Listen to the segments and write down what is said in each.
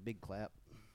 big clap.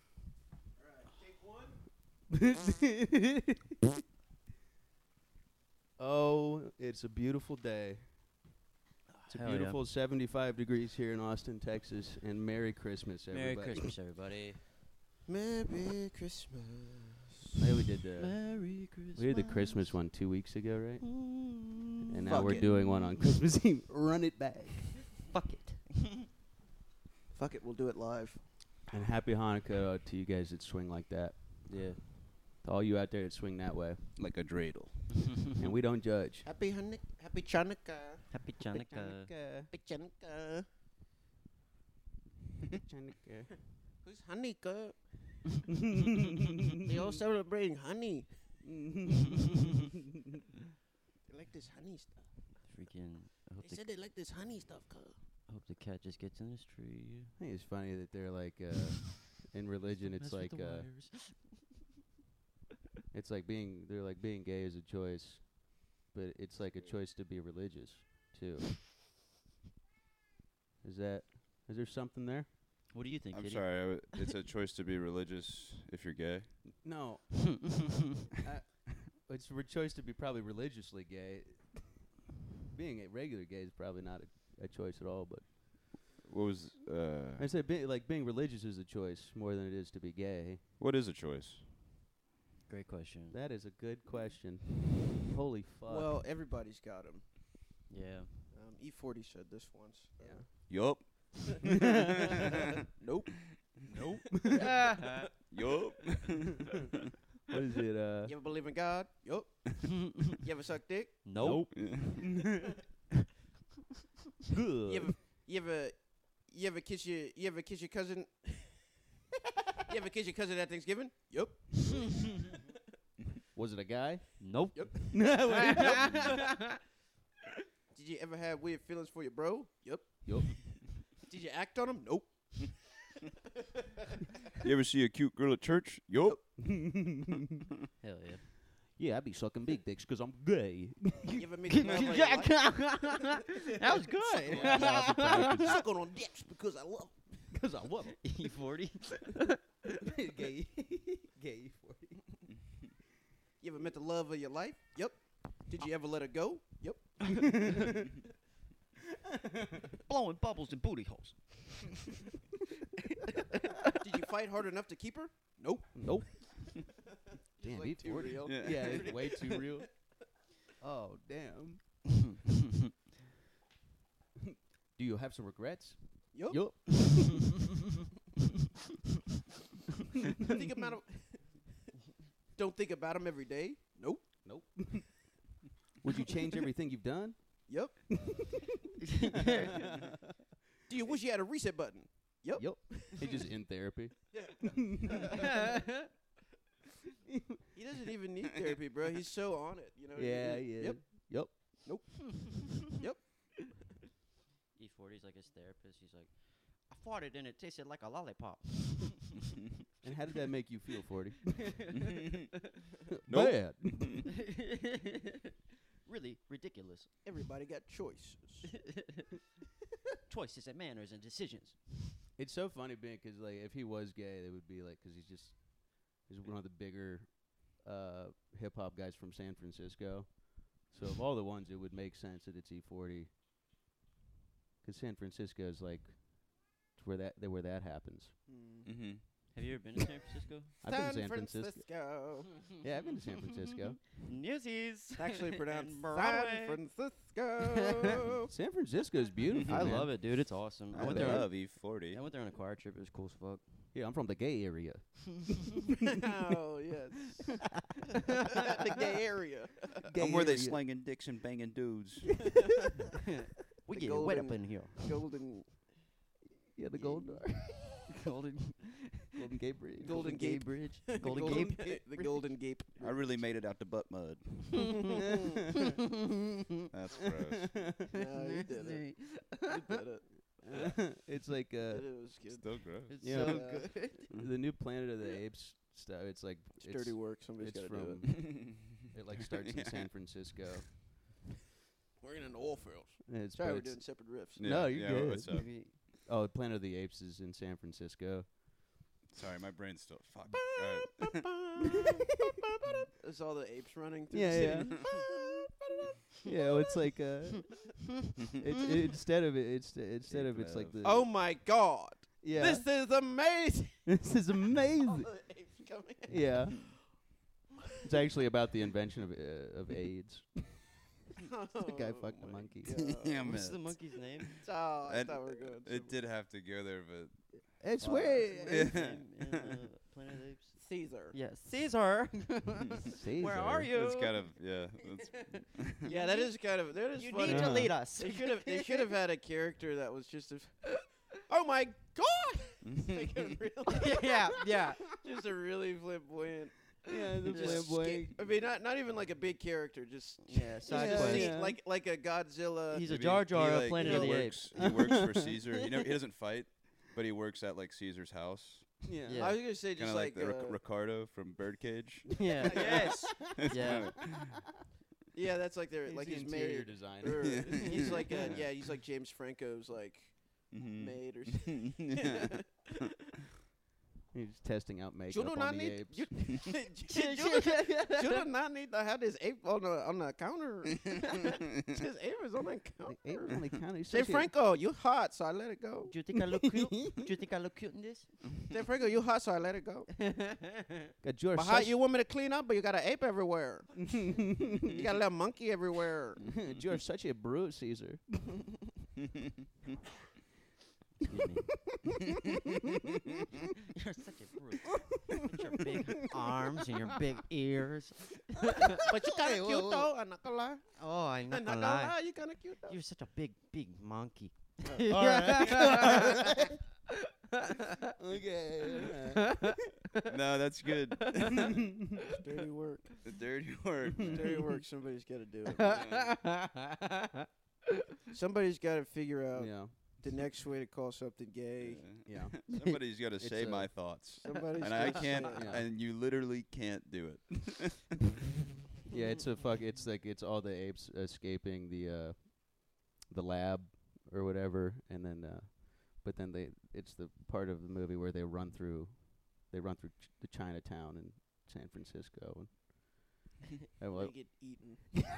Oh, it's a beautiful day. It's a Hell beautiful 75 degrees here in Austin, Texas, and Merry Christmas, everybody. Merry Christmas, everybody. Merry Christmas. Hey, we did the Merry Christmas. we did the Christmas one 2 weeks ago, right? And now Fuck we're it. doing one on Christmas Eve. Run it back. Fuck it. Fuck it, we'll do it live. And happy Hanukkah to you guys that swing like that. Yeah. To all you out there that swing that way. Like a dreidel. And we don't judge. Happy Hanukkah. Happy Chanukah. Happy Chanukah. Happy Chanukah. Chanukah. Who's Hanukkah? They all celebrating honey. They like this honey stuff. Freaking. I hope, They said they like this honey stuff, cuz. I hope the cat just gets in this tree. I think it's funny that they're like, in religion, it's Mess with like, the wires. it's like they're like being gay is a choice, but it's like a choice to be religious, too. Is there something there? What do you think, I'm Kitty? sorry. It's a choice to be religious if you're gay. No. It's a choice to be probably religiously gay. Being a regular gay is probably not a choice at all, but What was I say being religious is a choice more than it is to be gay. what is a choice? Great question. That is a good question. Holy fuck. Well, everybody's got them. Yeah. E40 said this once. Yeah. Yup. Nope. Nope. Yup. What is it? You ever believe in God? Yup. You ever suck dick? Nope. Good. You ever kiss your cousin? You ever kiss your cousin at Thanksgiving? Yup. Was it a guy? Nope. Yup. Did you ever have weird feelings for your bro? Yup. Yup. Did you act on him? Nope. You ever see a cute girl at church? Yup. Hell yeah. Yeah, I be sucking big dicks because I'm gay. You ever made love on your life? That was good. Sucking on dicks because I love 'em. Because I love it. E40. Gay. Gay 40. You ever met the love of your life? Yup. Did you ever let her go? Yup. Blowing bubbles in booty holes. Did you fight hard enough to keep her? Nope. Nope. Damn, like too E40. real. Yeah, it's way too real. Oh, damn. Do you have some regrets? Yup. Yup. Think about 'em. Don't think about them every day? Nope. Nope. Would you change everything you've done? Yup. Do you wish you had a reset button? Yup. Yup. He's just in therapy. He doesn't even need therapy, bro. He's so on it. You know what I Yeah, mean? yeah. Yep. Yup. Nope. Yep. E40's like his therapist. He's like, I farted and it tasted like a lollipop. And how did that make you feel, 40? Nope. Bad. Really ridiculous. Everybody got choices. Choices and manners and decisions. It's so funny being because, like, if he was gay, it would be like, because he's one of the bigger hip hop guys from San Francisco. So of all the ones, it would make sense that it's E40. Because San Francisco is like where that happens. Mm-hmm. Have you ever been to San Francisco? I've been to San Francisco. Yeah, I've been to San Francisco. Newsies. It's actually pronounced And San Broadway. Francisco. San Francisco is beautiful. I man. love it, dude. It's awesome. I went there. love I E40. went there on a choir trip. It was cool as fuck. Yeah, I'm from the gay area. Oh, yes. The gay area. Gay I'm where they area. slanging dicks and banging dudes. We The get wet up golden- in here. Golden Yeah, the Golden Golden Gate Bridge. Golden Gay Gape. Bridge. the Golden golden Gape. Gape. The Golden Gape. I really made it out the butt mud. That's gross. No, you did it. You did it. It's like It was good. Still gross. It's Yeah. so Yeah. good. the new Planet of the Apes stuff. It's like It's dirty work. Somebody's It's got to do from it. it like starts in San Francisco. We're in the oil fields. It's, Sorry, but we're it's- doing separate riffs. No, you're good. What's up? Oh, Planet of the Apes is in San Francisco. Sorry, my brain's still fuck. It's all the apes running through Yeah, the yeah. city. Yeah, well, it's like instead of it's like the Oh my God! yeah. This is amazing. This is All amazing. the apes coming. Yeah. It's actually about the invention of AIDS. The guy fucked a my monkey. God. Yeah, What's the man. monkey's name? Oh, I And thought we were good. It did have to go there, but It's Fuck. way Name in Planet of the Apes. Caesar. Yeah, Caesar. Caesar. Where are you? it's kind of that's Yeah, that is kind of. That is You funny. need to Uh-huh. lead us. They should have had a character that was just a. Oh my God! Like a really, yeah. just a really flamboyant. Yeah, the just flamboyant. I mean, not even like a big character, just Yeah, side Yeah, quest. yeah. like a Godzilla. He's a Maybe Jar Jar he, of like, Planet he of the works, Apes. He works for Caesar. He doesn't fight, but he works at like Caesar's house. Yeah. Yeah. I was gonna say Kind just of like, the uh, Ricardo from Birdcage. Yeah. Yes. It's Yeah. kinda- Yeah, that's like their He's like the he's interior made. designer. Or Yeah. he's like he's like James Franco's like Mhm. maid or something. Yeah. He's testing out You makeup do on not the need apes. you do not need to have this ape on the counter. This ape is on the The ape counter. only counted. Say Franco, you hot, so I let it go. Do you think I look cute? Do you think I look cute in this? Say Franco, you hot, so I let it go. God, you're But how such, you want me to clean up, but you got an ape everywhere. You got a little monkey everywhere. you're such a brute, Caesar. You're such a brute. With your big arms and your big ears. But you kind Hey, of whoa, cute whoa. though. I'm not gonna lie. Oh, I'm I'm not not gonna gonna lie. lie. You kind of cute though. You're such a big monkey. All right. Okay. No, that's good. Dirty work. The dirty work. Dirty work. Somebody's got to do it. Somebody's got to figure out Yeah. the next way to call something gay. Yeah. Somebody's got to It's say a- my thoughts, Somebody's and I gotta can't, say it. Yeah. and you literally can't do it. Yeah, it's a fuck. It's like it's all the apes escaping the lab or whatever, and then but then it's the part of the movie where they run through the Chinatown in San Francisco. And They get eaten.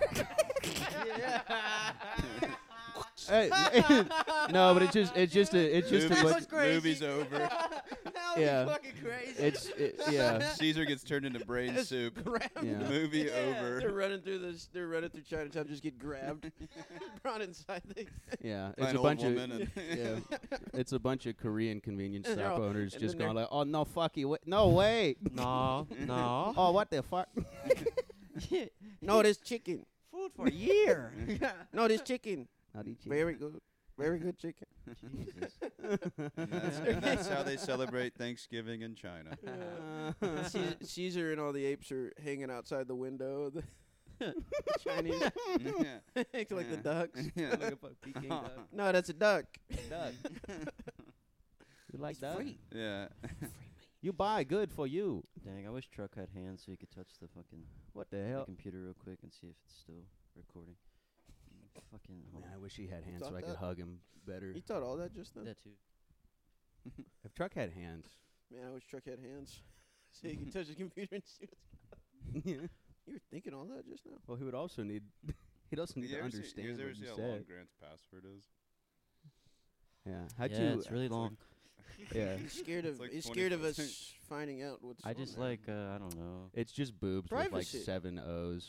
hey, no, but it's just a That bunch- was crazy. Movie's over. That Yeah. was fucking crazy. yeah. Caesar gets turned into brain soup. Yeah. Movie Yeah. over. They're running through this. They're running through Chinatown. Just get grabbed, brought inside. Yeah, By it's an a old bunch of woman and yeah, it's a bunch of Korean convenience And they're shop all- owners and just then going like, "Oh no, fuck you, no way, no. oh what the fuck." No, this chicken. Food for a year. No, this chicken. Not eat Very good. Very good chicken. Jesus. And that's how they celebrate Thanksgiving in China. Caesar and all the apes are hanging outside the window. The Chinese, Yeah. like the ducks. Yeah. No, that's a duck. Duck. You like that? Free. Yeah. You buy good for you. Dang, I wish Truck had hands so you could touch the fucking What the the hell? computer real quick and see if it's still recording. Fucking hold Man, on. I wish he had hands so Thought I could that- hug him better. You thought all that just now? That too. If Truck had hands, Man, I wish Truck had hands. So you can touch the computer and see what's yeah. You were thinking all that just now? Well, he would also need. He'd also need You to ever see- understand you ever what see you how long said. Grant's password is? Yeah. How'd Yeah, you? it's really long. Yeah. He's scared of It's like he's scared of 20%. us finding out what's I on just there. like I don't know. It's just boobs with like Privacy. 7 O's.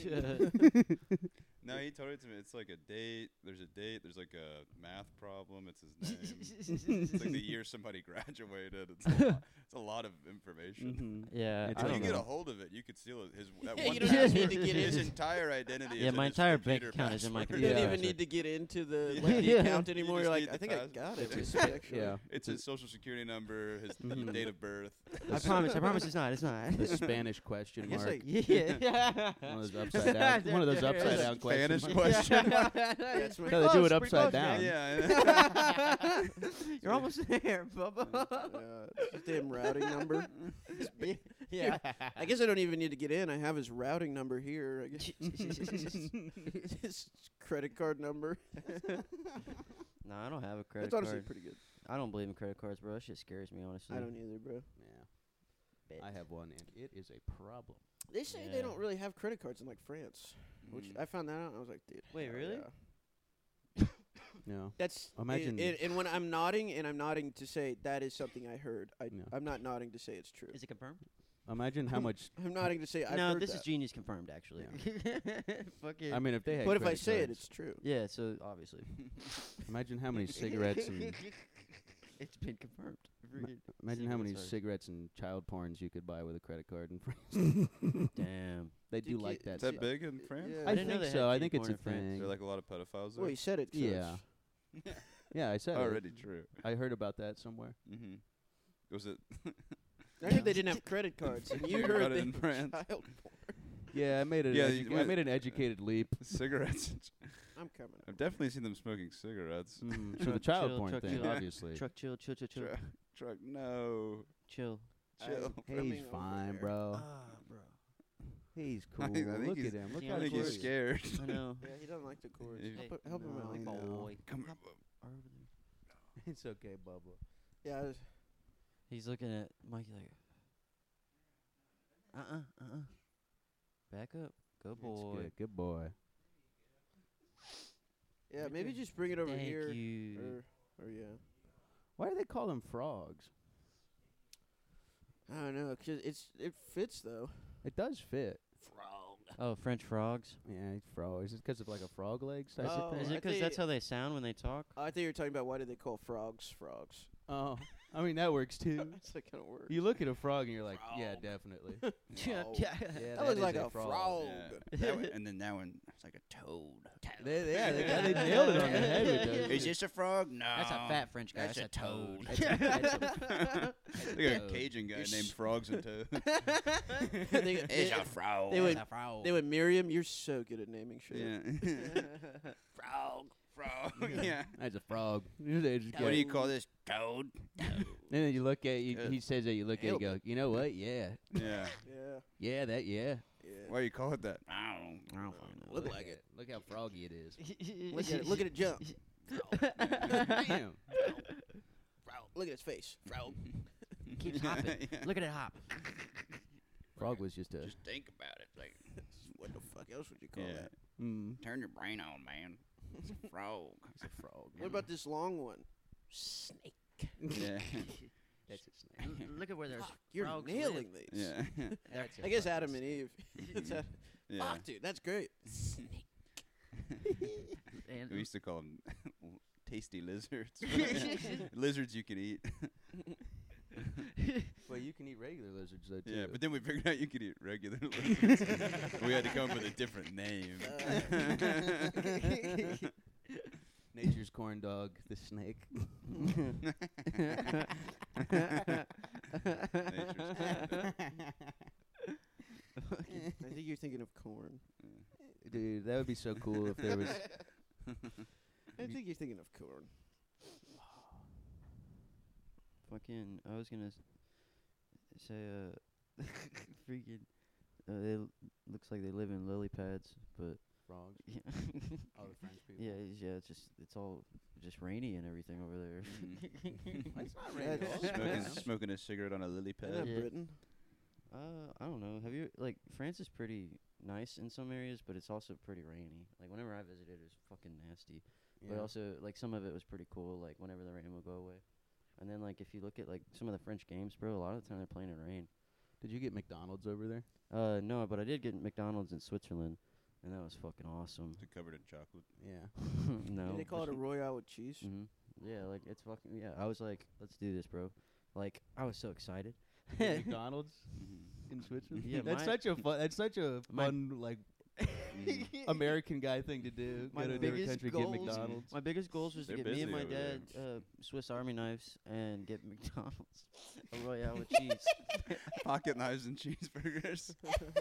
No, he told it to me. It's like a date. There's a date. There's like a math problem. It's his name. It's like the year somebody graduated. It's a lot of information. Yeah, It's I If don't you get know. a hold of it, you could steal his that Yeah, one you don't even password. need to get his in. entire identity. Yeah, is in my his entire bank computer account is in my password. You computer. don't Yeah. even need to get into the, Yeah. like, the Yeah. account You anymore. just You're like, need I the think I pass- got it. It's It's actually- Yeah. It's his social security number, his Mhm. date of birth. I promise it's not. It's not. The Spanish question I guess mark. Yeah. One of those upside down. One of those upside down Spanish questions. question. That's what- No, they do it upside down. Yeah. You're almost there, Bubba. His damn routing number. Yeah. I guess I don't even need to get in. I have his routing number here. I guess his credit card number. No, I don't have a credit That's honestly card. pretty good. I don't believe in credit cards, bro. That shit scares me, honestly. I don't either, bro. Yeah, I have one, and it is a problem. They say they don't really have credit cards in like France, which I found that out. And I was like, dude. Wait, hell really? yeah. No. That's Imagine- and when I'm nodding, and I'm nodding to say that is something I heard. No. I'm not nodding to say it's true. Is it confirmed? Imagine how much. I'm nodding to say I've No, heard this that. is genius confirmed, actually. Fucking. I mean, if they had. But if I credit say it, cards, it's true. yeah, so obviously. imagine how many cigarettes and It's been confirmed. Freaking imagine how many cigarettes are- cigarettes and child porns you could buy with a credit card in France. Damn. They Did do like you- that. Is that stuff. big in France? Yeah. I didn't know think they had so. I kitty think it's porn a in France. Is thing. there like a lot of pedophiles there? Well, he said it. So Yeah. Yeah, I said it. Already true. I heard about that somewhere. Mm-hmm. Was it? I heard they didn't have credit cards, and you Heard heard about it they in were France. child porn. Yeah, I made it. Yeah, I made an educated leap. Cigarettes. I'm coming. I've definitely seen them smoking cigarettes. Mm, so Truck the child chill, porn truck thing, chill. obviously. Truck chill, chill, chill, chill. Truck, no. Chill. Chill. He's Coming over fine, there. bro. bro. He's cool. I think Look he's- at him. Look See, how I think he's close. scared. I know. Yeah, he doesn't like the chords. Hey, Help him out. I know. boy. Come Hop over there. It's okay, Bubba. Yeah, I was, He's looking at Mikey like, back up. Good boy. It's good boy. yeah. Right Maybe there. just bring it over Thank here, you. or yeah. Why do they call them frogs? I don't know, 'cause it fits though. It does fit. Oh, French frogs. Yeah, frogs. Is it because of like a frog legs type Oh, of Is thing? it because that's how they sound when they talk? I think you're talking about why do they call frogs frogs? Oh, I mean that works too. That's that kind of word. You look at a frog and you're like, yeah, Frog. definitely. Yeah, Frog. yeah. Yeah, That looks is like a a frog. frog. And then that one, it's like a toad. They nailed it on the head with those. Is this a frog? No. That's a fat French guy. That's That's a toad. That's Look at a Toad. Cajun guy You're named s- Frogs and Toads. they, It's a frog. they would- That's a frog. they would Miriam. You're so good at naming shit. Yeah. Frog. Frog. Yeah. That's a frog. They just What go- do you call this? Toad. And then you look at you. Yeah. He says that you look at it, you go, you know what? Yeah, Yeah. Yeah. yeah, that yeah. Yeah. Why do you call it that? I don't know. Look like it. Look how froggy it is. Look at it. Look at it jump. Damn. Look at his face. Frog. Keeps hopping. Yeah. Look at it hop. Frog was just a. Just think about it. Like, What the fuck else would you call yeah. that? Turn your brain on, man. It's a frog. It's a frog. What about this long one? Snake. Yeah. That's a snake. Look at where there's Fuck, you're frogs nailing live. these. Yeah. That's a I guess fucking Adam and Eve. It's a- Yeah. Fuck, dude, that's great. Snake. And We used to call them tasty lizards. Lizards you can eat. Well, you can eat regular lizards though too. Yeah, but then we figured out you could eat regular lizards. We had to come up with a different name. Nature's corn dog, the snake. I think you're thinking of corn. Dude, that would be so cool if there was. I think you're thinking of corn. fucking, I was gonna say, freaking, they looks like they live in lily pads, but Frogs. yeah, All the French people. yeah, it's all just rainy and everything over there. It's not raining raining. all the Smoking a cigarette on a lily Isn't pad. that Yeah. Britain? I don't know. Have you France is pretty nice in some areas, but it's also pretty rainy. Like whenever I visited, it was fucking nasty. But also like some of it was pretty cool. Like whenever the rain would go away, and then like if you look at like some of the French games, bro, a lot of the time they're playing in rain. Did you get McDonald's over there? No, but I did get McDonald's in Switzerland, and that was fucking awesome. Is it covered in chocolate? Yeah. No, Yeah, they call it a Royale with cheese. hmm Yeah, like it's fucking yeah. I was like, let's do this, bro. Like I was so excited. McDonald's in Switzerland. Yeah, that's my- such a fun. That's such a my- fun like American guy thing to do. My Go to a different biggest country, goals- get McDonald's. My biggest goals was to They're get me and busy my over there. dad Swiss Army knives and get McDonald's a Royale with cheese. Pocket knives and cheeseburgers.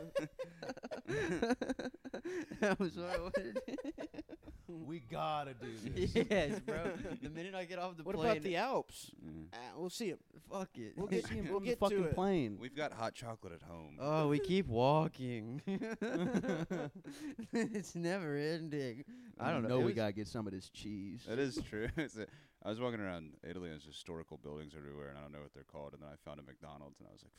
That was what I wanted. We gotta do Yes, bro. The minute I get off the What plane, about the Alps? Yeah. We'll see him. fuck it. We'll get him We'll on the get to fucking it. plane. We've got hot chocolate at home. Oh, we keep walking. It's never ending. I don't know. No, It we was- gotta get some of this cheese. That is true. I was walking around Italy and there's historical buildings everywhere, and I don't know what they're called. And then I found a McDonald's, and I was like,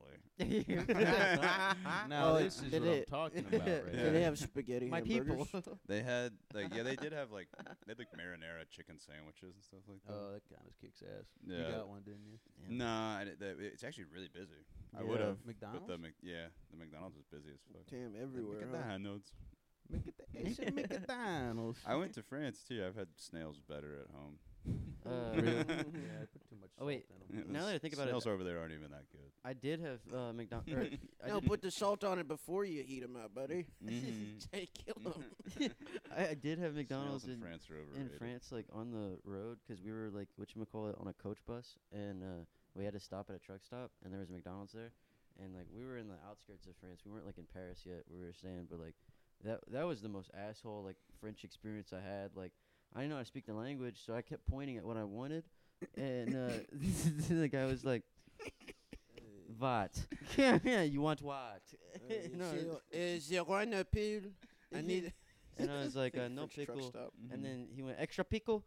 finally. Now Oh, this is did what it- I'm talking about right Did here. they have spaghetti My hamburgers? people. They had like they did have like they had like marinara chicken sandwiches and stuff like that. Oh, that kind of kicks ass. Yeah. You got one, didn't you? Nah, it's actually really busy. I Yeah. would have. McDonald's? But the McDonald's is busy as fuck. Damn, everywhere. Huh? McDonald's. It's a McDonald's. I went to France too. I've had snails better at home. Yeah, I put too much Oh, wait. salt in 'em. Now that I think about it, snails over there aren't even that good. I did have McDonald's. No, put the salt on it before you heat them up, buddy. Mhm. Say kill them. I did have McDonald's Snails in in France are in overrated. France, like on the road, 'cause we were like whatchamacallit on a coach bus, and we had to stop at a truck stop, and there was a McDonald's there, and like we were in the outskirts of France. We weren't like in Paris yet. We were staying, but like that was the most asshole like French experience I had. Like I didn't know how to speak the language, so I kept pointing at what I wanted, and the guy was like, "What? Yeah, you want what?" No, Is there one pill? I need. and I was like, "No French truck pickle." stop. And then he went extra pickle.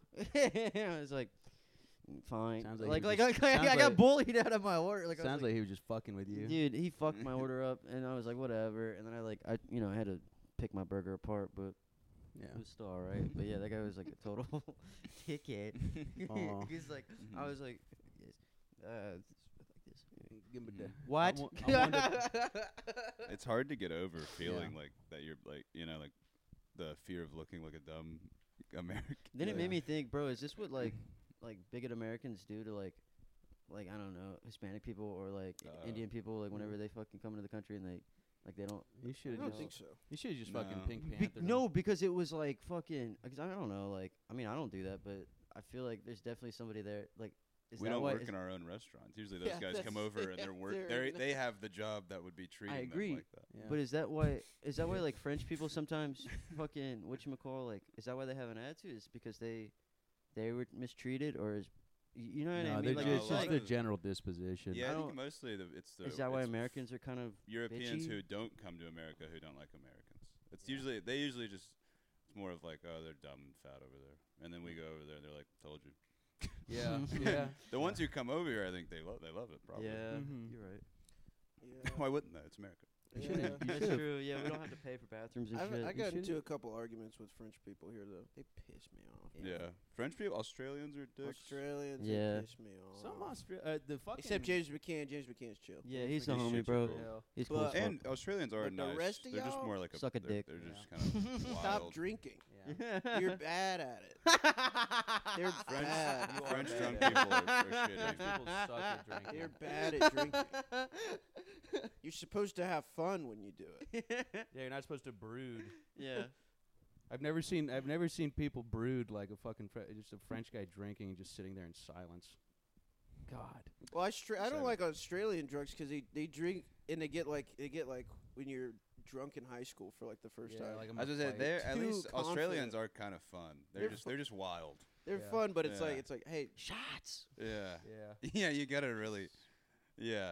I was like, fine. Sounds Like, like like, he was just- I sounds got like- bullied out of my order. Like, I was Sounds like he was just fucking with you. dude, he fucked my order up, and I was like, whatever. And then I had to pick my burger apart, but Yeah. it was still alright. But yeah, that guy was like a total dickhead. Aw. He's like, I was like, yes, like this. Give him a What? I wonder- It's hard to get over feeling like that. You're like like the fear of looking like a dumb American. Then it Yeah. made me think, bro, is this what like bigot Americans do to like I don't know, Hispanic people or like Indian people, like whenever they fucking come into the country and they don't. You I should have don't just. think so. You should have just No. fucking Pink Panther. No, because it was like fucking. Cause I don't know, like I mean I don't do that, but I feel like there's definitely somebody there. Like, is We that don't why? work in our own restaurants. Usually those Yeah, guys come that's- over and they're they're- they have the job that would be treating agree. them like that. Yeah. But is that why? Is that why like French people sometimes fucking whatchamacall, like is that why they have an attitude? Is because they were mistreated, or is you know what no, I mean? they're Like, No, just, it's a lot just like, their of- general disposition. Yeah, I I think don't- mostly is that why it's Americans are kind of Europeans bitchy? who don't come to America who don't like Americans. It's they usually just it's more of like, oh, they're dumb and fat over there, and then we go over there and they're like, told you. Yeah. Yeah. The ones who come over here, I think they love it probably. Yeah, Mhm. you're right. Yeah. Why wouldn't they? It's America. Yeah. That's true. Yeah, we don't have to pay for bathrooms and shit. I got shouldn't- into a couple arguments with French people here though. They piss me off. Yeah. French people, Australians are dicks. Australians, Yeah. they piss me off. Some the fucking. Except James McCann. James McCann's chill. Yeah, James he's the McCann's homie, shit's bro. cool. He's cool. But- as fuck. And Australians are But the nice. rest of they're just y'all- more like Suck a dick. They're Yeah. just kind of Stop wild. drinking. Yeah. You're bad at it. They're French, bad. You are French bad drunk at it. people are French shitty. people suck at drinking. They're bad at drinking. You're supposed to have fun when you do it. Yeah, you're not supposed to brood. Yeah. I've never seen people brood like a fucking just a French guy drinking and just sitting there in silence. God. Well, I don't Same. like Australian drunks because they drink and they get like when you're drunk in high school for like the first Yeah, time. like I'm As I a said, fight. they're at Too least Australians confident. are kind of fun. They're They're just wild. They're Yeah. fun, but it's Yeah. like hey, Shots. Yeah. Yeah. Yeah, you gotta really. Yeah.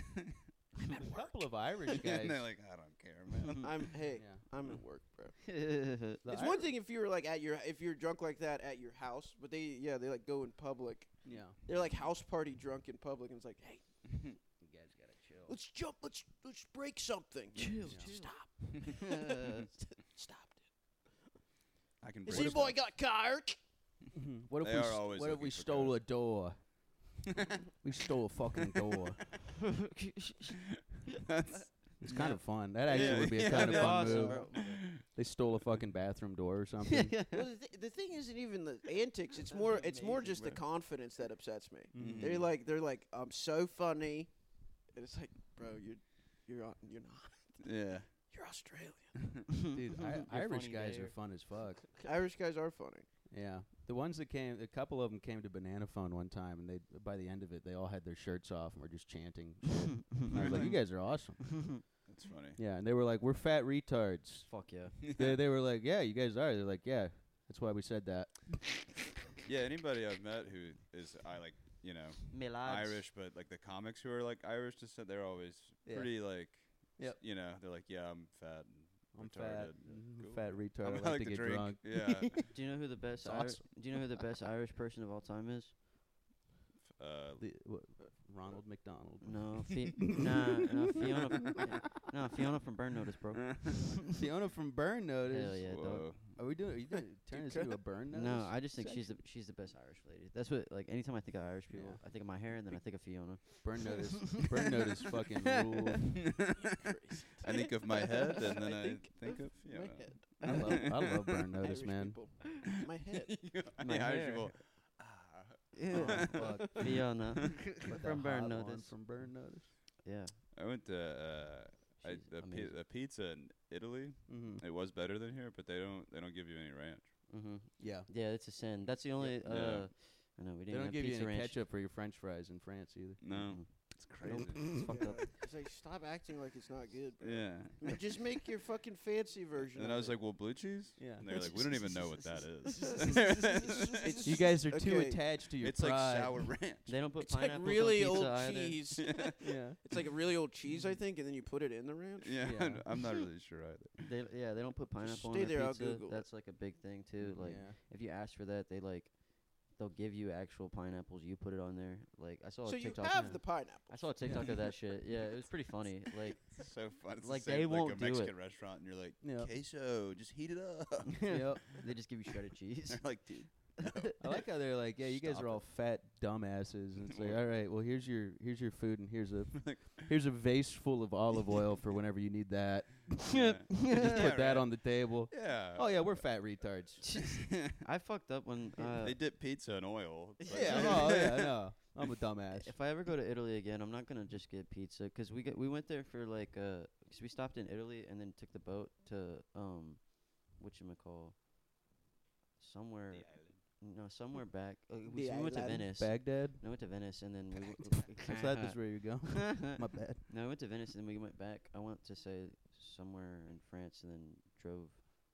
A couple of Irish and guys. they're like, I don't care, man. Yeah. I'm at work, bro. The It's Ir- one thing if you were like if you're drunk like that at your house, but they like go in public. Yeah. They're like house party drunk in public, and it's like, hey, You guys gotta chill. let's jump, let's break something. Chill, Stop, stop. I can. This break here boy stuff. got card. What if They we are always what if looking we for stole cars. a door? We stole a fucking door. That's It's kind of fun. That actually Yeah, would be a yeah, kind of that'd fun be move. bro. They stole a fucking bathroom door or something. Well, the thing isn't even the antics. It's more just the confidence that upsets me. Mhm. They're like, I'm so funny, and it's like, bro, you're not. yeah. You're Australian. Dude, You're Irish funny guys there. are fun as fuck. Irish guys are funny. Yeah, the ones that came, a couple of them came to Banana Phone one time, and by the end of it, they all had their shirts off and were just chanting. Shit. And I was like, "You guys are awesome." That's funny. Yeah, and they were like, "We're fat retards." Fuck yeah. They were like, "Yeah, you guys are." They're like, "Yeah, that's why we said that." Yeah, anybody I've met who is Irish, but like the comics who are like Irish descent, they're always Yeah. pretty like, Yep. they're like, yeah, I'm fat. And I'm retarded. fat. Cool. Fat retard. I I like to get drink. drunk. Yeah. Do you know who the best? It's awesome. Do you know who the best Irish person of all time is? Ronald McDonald. No, Fiona from Burn Notice, bro. Fiona from Burn Notice. Hell yeah, dog. Whoa. Are we doing? Are you doing, turning this into a Burn Notice? No, I just think section? she's the best Irish lady. That's what, like, anytime I think of Irish people, Yeah. I think of my hair, and then I think of Fiona. Burn Notice. Burn Notice fucking rule. I think of my head, and then I think of My Fiona. head. I love Burn Notice, Irish man. people. My head. My the Irish hair. people. Yeah, fuck. Fiona With from that Burn hot Notice. one From Burn Notice. Yeah, I went to she's amazing. the pizza in Italy. Mm-hmm. It was better than here, but they don't give you any ranch. Mm-hmm. Yeah. Yeah, it's a sin. That's the only. Yeah. I know we They didn't don't have give you pizza any ranch. ketchup for your French fries in France either. No, Mm-mm. it's They don't- crazy. It's fucked up. It's like, stop acting like it's not good. Bro. Yeah. Just make your fucking fancy version. And then of I was it. like, "Well, blue cheese." Yeah. And they're like, "We don't even know what that is." You guys are too Okay. attached to your It's like pride. sour ranch. They don't put It's like pineapples really on pizza old either. cheese. Yeah. It's like a really old cheese, I think, and then you put it in the ranch. Yeah, Yeah. I'm not really sure either. They don't put pineapple stay on their there, I'll pizza. Google it. That's like a big thing too. Like yeah. if you ask for that, they'll give you actual pineapples. You put it on there. Like I saw So a you TikTok. have the pineapple. I saw a TikTok of that shit. Yeah, it was pretty funny. Like It's so fun. It's Like, the same, they like won't a do it. Mexican restaurant, and you're like, Yep. queso, just heat it up. Yep. they just give you shredded cheese. They're like, dude, I like how they're like, yeah, you guys Stop are all fat dumbasses, and it's like, Well- all right, well, here's your food, and here's a vase full of olive oil for whenever you need that. yeah. Just put that on the table. Yeah. Oh yeah, we're fat retards. I fucked up when. They dip pizza in oil. It's like- Yeah, oh yeah, no, I'm a dumbass. If I ever go to Italy again, I'm not gonna just get pizza because we went there for like cause we stopped in Italy and then took the boat to whatchamacall somewhere somewhere back. We went to island. Venice. Baghdad. No, we went to Venice and then we. Is that just where you go? My bad. No, we went to Venice and then we went back. I went to say somewhere in France and then drove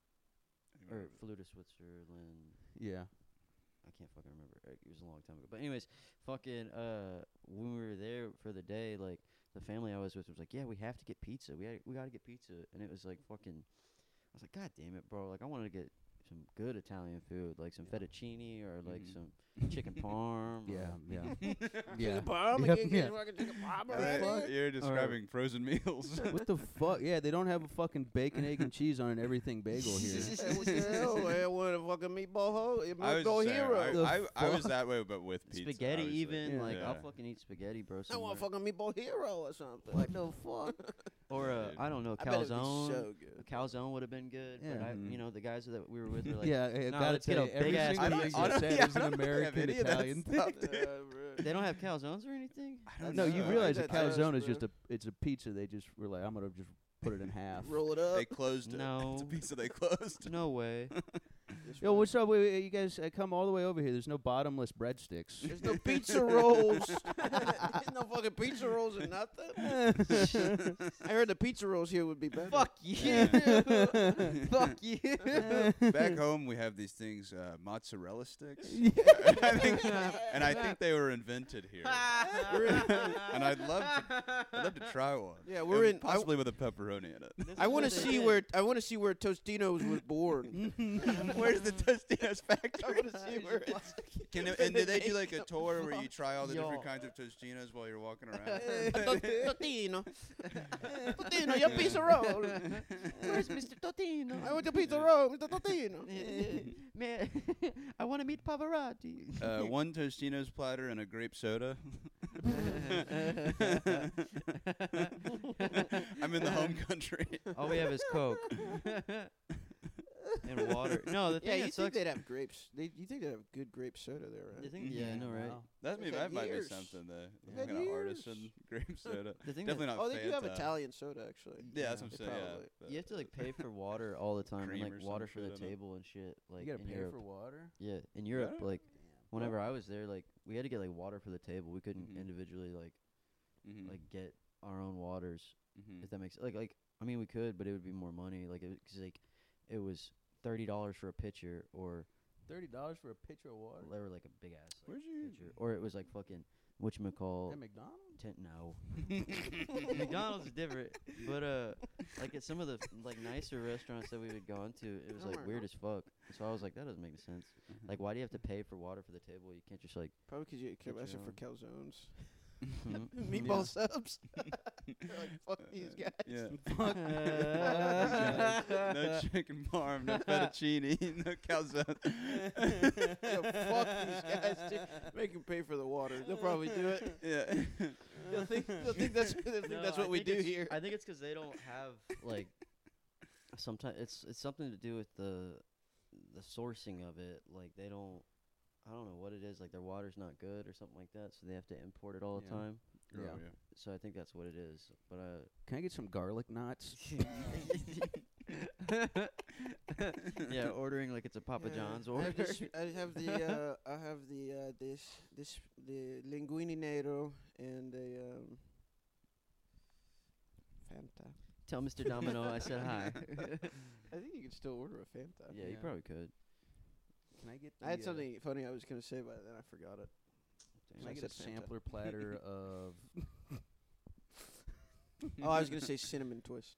or flew to Switzerland. Yeah. I can't fucking remember. It was a long time ago. But anyways, fucking when we were there for the day, like the family I was with was like, "Yeah, we have to get pizza. We got to get pizza." And it was like fucking I was like, "God damn it, bro. Like I wanted to get some good Italian food, like some fettuccine or like Mhm. some chicken parm. Yeah. or- Yeah. Yeah. Chicken parm. Yep, You yeah. get fucking chicken parm Right, already? you're describing frozen meals. What the fuck? Yeah, they don't have a fucking bacon, egg, and cheese on an everything bagel here. Hey, what the hell? I want a fucking meatball hoe. I was Meatball saying, hero. I was that way, but with pizza. Spaghetti obviously. even Yeah. like I'll Yeah. fucking eat spaghetti, bro. I want somewhere. fucking meatball hero or something. What the fuck? Or Yeah, dude. I don't know, I bet it'd be calzone. so good. A calzone would have been good. Yeah. But Mhm. you know, the guys that we were with were like, Yeah, I nah, gotta let's get tell a you, every big ass single pizza. thing you said yeah, is I an don't think I have American any of that Italian stuff, thing. dude. they don't have calzones or anything. No, you know. realize I a think that's calzone us, is just bro. it's a pizza. They just were like, I'm gonna just put it in half. Roll it up. They closed it. No. It's a pizza they closed. No way. This Yo, way. what's up? Wait, you guys come all the way over here. There's no bottomless breadsticks. There's no pizza rolls. There's no fucking pizza rolls or nothing. I heard the pizza rolls here would be better. Fuck you. Fuck you. Back home, we have these things, mozzarella sticks. And I think they were invented here. And I'd love to try one. Yeah, we're And in- possibly with a pepperoni in it. I want to see where Tostino's was born. Where's the Tostinos I factory? want to see where it's. And did they do like a tour where you try all the Yo. different kinds of Tostinos while you're walking around? Tostino. Tostino, your pizza roll. Where's Mr. Totino? I want your pizza roll, Mr. Tostino. Man, I want to meet Pavarotti. One Tostino's platter and a grape soda. I'm in the home country. All we have is Coke and water. No, the Yeah, thing you that think sucks. they'd have grapes? You think they'd have good grape soda there, The right? thing, yeah, I know, right? Wow. That We've that had might be years. something. The We've had kind of years. artisan grape soda. The thing Definitely that not Oh, they do have Fanta. Italian soda, actually. Yeah, that's what I'm They saying. Yeah, probably- but- you have to like pay for water all the time, and Cream like or some water for the shit in it. table and shit. Like You gotta in pay Europe. for water. Yeah, in Europe, Yeah? like whenever I was there, like we had to get like water for the table. We couldn't Mhm. individually like Mhm. like get our own waters. Mhm. If that makes like I mean we could, but it would be more money. Like because like it was $30 for a pitcher, or $30 for a pitcher of water. they were like a big ass like, Where'd you- pitcher, or it was like fucking whatchamacall. At McDonald's? No. McDonald's is different, but like at some of the like nicer restaurants that we would go into, it was like weird as fuck. So I was like, that doesn't make any sense. Like, why do you have to pay for water for the table? You can't just like Probably because you Get kept asking your for own. calzones. Mhm. Meatball subs. They're like, fuck these guys. Yeah. Fuck. No chicken parm, no fettuccine, no calzone. Yo, fuck these guys, dude. Make them pay for the water. They'll probably do it. Yeah. They'll think that's what we do here. I think it's because they don't have like. Sometimes it's something to do with the sourcing of it. Like they don't. I don't know what it is. Like their water's not good or something like that, so they have to import it all the Yeah. time. Oh, Yeah. So I think that's what it is. But Can I get some garlic knots? yeah, ordering like it's a Papa John's I order. have this- I have the linguine nero and a Fanta. Tell Mr. Domino I said hi. I think you could still order a Fanta. Yeah, you Yeah. probably could. Can I get? I had the, something funny I was gonna say, but then I forgot it. Can I I get a said Fanta. sampler platter of? Oh, I was gonna say cinnamon twist.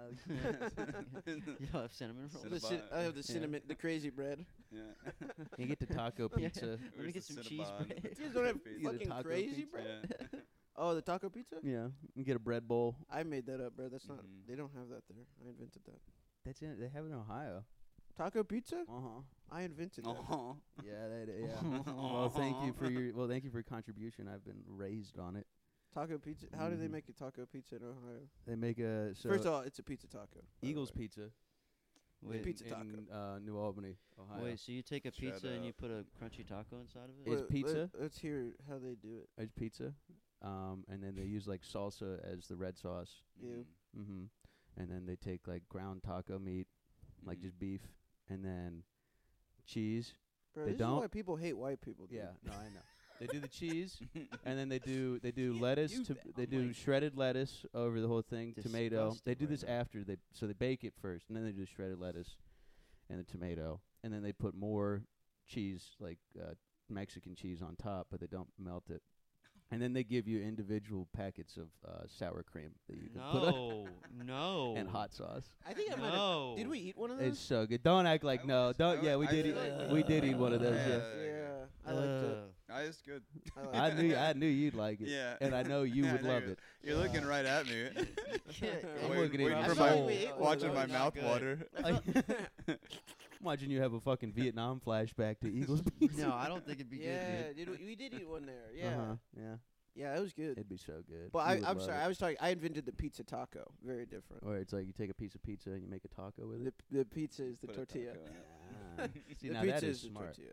You have cinnamon rolls. Cinnamon. I have the cinnamon, the crazy bread. Yeah. Can you get the taco Yeah. pizza? Let me Where's get the some cheese Cinnabon? bread. You guys don't have Pizza. You get a fucking taco crazy pizza? bread. Yeah. Oh, the taco pizza? Yeah, you get a bread bowl. I made that up, bro. That's not. Mhm. They don't have that there. I invented that. That's it. They have it in Ohio. Taco pizza? Uh huh. I invented that. Oh. Yeah, yeah. Well, thank you for your contribution. I've been raised on it. Taco pizza. How do they Mhm. make a taco pizza in Ohio? They make a First of all, it's a pizza taco. by the Eagles way. Pizza. Wait, Pizza taco. in New Albany, Ohio. wait, so you take a Shut pizza and you up. put a crunchy taco inside of it? It's pizza? Let's hear how they do it. It's pizza, and then they use like salsa as the red sauce. You. Mm-hmm. And then they take like ground taco meat, like Mhm. just beef, and then cheese. Bro, They this don't? is why people hate white people. Dude. Yeah, no, I know. They do the cheese, and then they do lettuce. do that. They Oh do my shredded lettuce over the whole thing. Tomato. They Disgusting do right this now. after so they bake it first, and then they do shredded lettuce, and the tomato, and then they put more cheese, like Mexican cheese, on top, but they don't melt it. And then they give you individual packets of sour cream that you can put on, No. and hot sauce. I think I might have. No. Did we eat one of It's those? so good. Don't act like I no. was- Don't. I Yeah, was- we I did. feel We did eat one of those. Yeah. Yeah. Yeah, I liked it. It's good. I liked I it. knew. I knew you'd like it. Yeah. And I know you Yeah, I would know love you- it. You're looking right at me. I'm Wait- looking at waiting my for soul. We ate one of watching my those. mouth Not water. Imagine you have a fucking Vietnam flashback to Eagles. No, I don't think it'd be Yeah, good, dude, we did eat one there. Yeah, Uh-huh. Yeah. yeah, it was good. It'd be so good. But You would I'm love sorry, it. I was talking. I invented the pizza taco. Very different. Or it's like you take a piece of pizza and you make a taco with it. The pizza is the Put a tortilla. taco in it. Ah. See, The now pizza that is the smart. tortilla.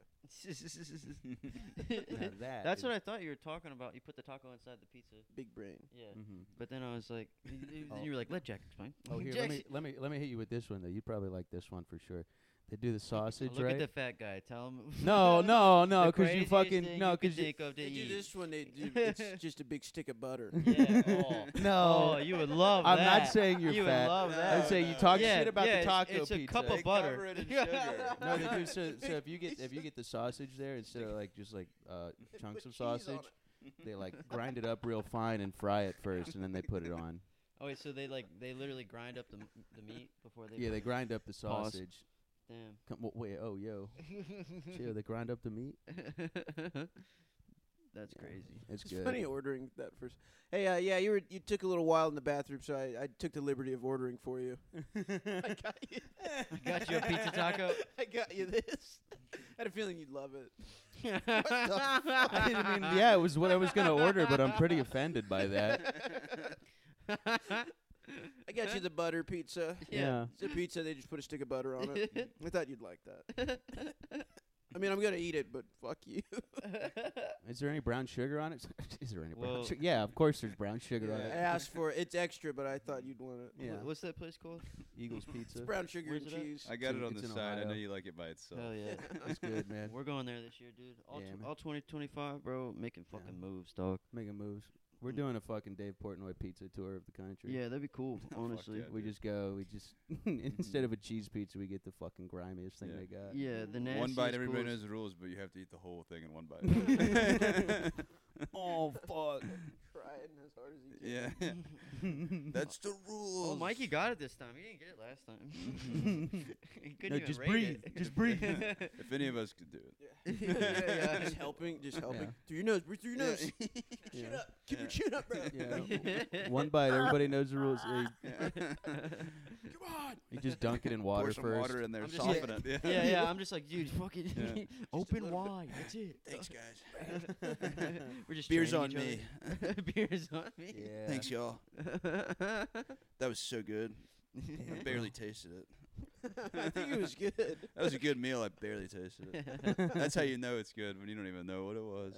Now that That's is- what I thought you were talking about. You put the taco inside the pizza. Big brain. Yeah. Mhm. But then I was like, then Oh. you were like, let Jack explain. Oh, here, let me hit you with this one though. You'd probably like this one for sure. They do the sausage, Look right? at the fat guy. Tell him. No, The because you craziest fucking thing no, you can because you think of to They do eat. this one. They do. It's just a big stick of butter. Yeah. Oh. no. Oh, you would love I'm that. not saying you're you fat. would love No, that. I'm saying you no. talk Yeah, shit about yeah, the taco it's a pizza. cup They of butter. cover it in sugar. No, they do. So if you get the sausage there instead of like just like chunks Put of cheese on sausage, they like grind it up real fine and fry it first, and then they put it on. Oh wait, so they literally grind up the meat before they. Yeah, they grind up the Pause. sausage. Damn. Come, wait, oh yo, chill. They grind up the meat. That's Yeah. crazy. It's It's good. funny ordering that first. Hey, yeah, you took a little while in the bathroom, so I took the liberty of ordering for you. I got you. Got you a pizza taco? I got you this. I had a feeling you'd love it. I mean, yeah, it was what I was gonna order, but I'm pretty offended by that. I got you the butter pizza. Yeah. It's a pizza. They just put a stick of butter on it. I thought you'd like that. I mean, I'm gonna eat it, but fuck you. Is there any brown sugar on it? Is there any brown Well- sugar? Yeah, of course there's brown sugar on I it. asked for it. It's extra, but I thought you'd want it. Yeah. What's that place called? Eagles Pizza. It's brown sugar Where's and it at? cheese. I got It's it on in the side. I know Ohio. you like it by itself. Hell yeah. It's good, man. We're going there this year, dude. All, Yeah, man. all 2025, bro. Making fucking Yeah. moves, dog. Making moves. We're doing a fucking Dave Portnoy pizza tour of the country. Yeah, that'd be cool. fuck Honestly. yeah. We dude. just go. We just instead of a cheese pizza, we get the fucking grimiest thing Yeah. they got. Yeah, the nastiest. One bite, everybody coolest- knows the rules, but you have to eat the whole thing in one bite. Oh fuck. Trying as hard as he can. Yeah. That's the rules. Oh, Mikey got it this time. He didn't get it last time. He couldn't even just rate breathe. it. Just breathe. If any of us could do it. Yeah. Just helping. Yeah. Through your nose. Breathe through your nose. Yeah. Keep your chin up, bro. Yeah. One bite, everybody knows the rules. Come on. You just dunk it in water Pour some first. water in there, I'm just- soften it. Yeah. Yeah, I'm just like, dude, fucking Yeah. open little wide. That's it. Thanks, guys. We're just Beers training on each other. Beers on me. Yeah. Thanks, y'all. That was so good. I barely tasted it. I think it was good. That was a good meal. I barely tasted it. That's how you know it's good, when you don't even know what it was.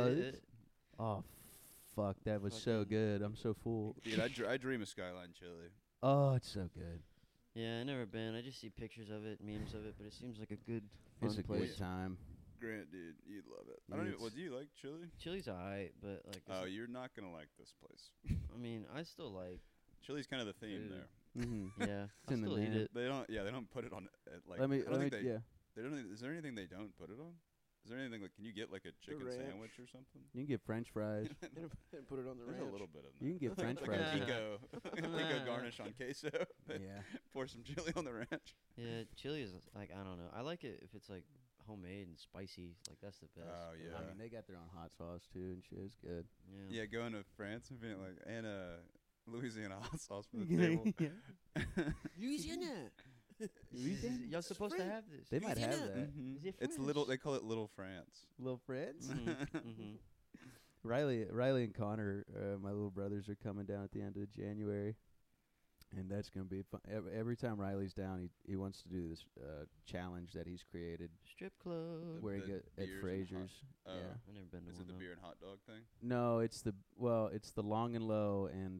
Oh, fuck. That was so Fucking- good. I'm so full. Dude, I dream of Skyline Chili. Oh, it's so good. Yeah, I never been. I just see pictures of it, memes of it, but it seems like a good, fun It's a place. good time. Grant, dude, you'd love it. Yeah, I don't even. it's- Well, do you like chili? Chili's alright, but like, Oh, you're not gonna like this place. I mean, I still like. Chili's kind of the theme Food. there. Mm-hmm. Yeah, It's I in the still eat name. it. They don't. Yeah, they don't put it on. Like, Let me. I don't think they. Yeah. They don't. Is there anything they don't put it on? Is there anything like? Can you get like a chicken ranch. sandwich or something? You can get French fries. And put it on the There's ranch. a little bit of You can get French like fries. a pico, pico garnish on queso. Yeah. Pour some chili on the ranch. Yeah, chili is like, I don't know. I like it if it's like homemade and spicy. Like that's the best. Oh but, yeah. I mean, they got their own hot sauce too, and shit. It's good. yeah. Yeah, going to France and being like, and Louisiana hot sauce for the table. Louisiana. Y'all supposed to French. have this. They might have Louisiana. that. Mhm. Is it It's little. French? They call it Little France. Little friends. Mhm. Riley and Connor, my little brothers, are coming down at the end of January, and that's gonna be fun. Every time Riley's down, he wants to do this challenge that he's created, Strip club. where he the get at beers and Fraser's. Oh. Yeah. I've never been to Is one. it the though. beer and hot dog thing? No, it's the long and low and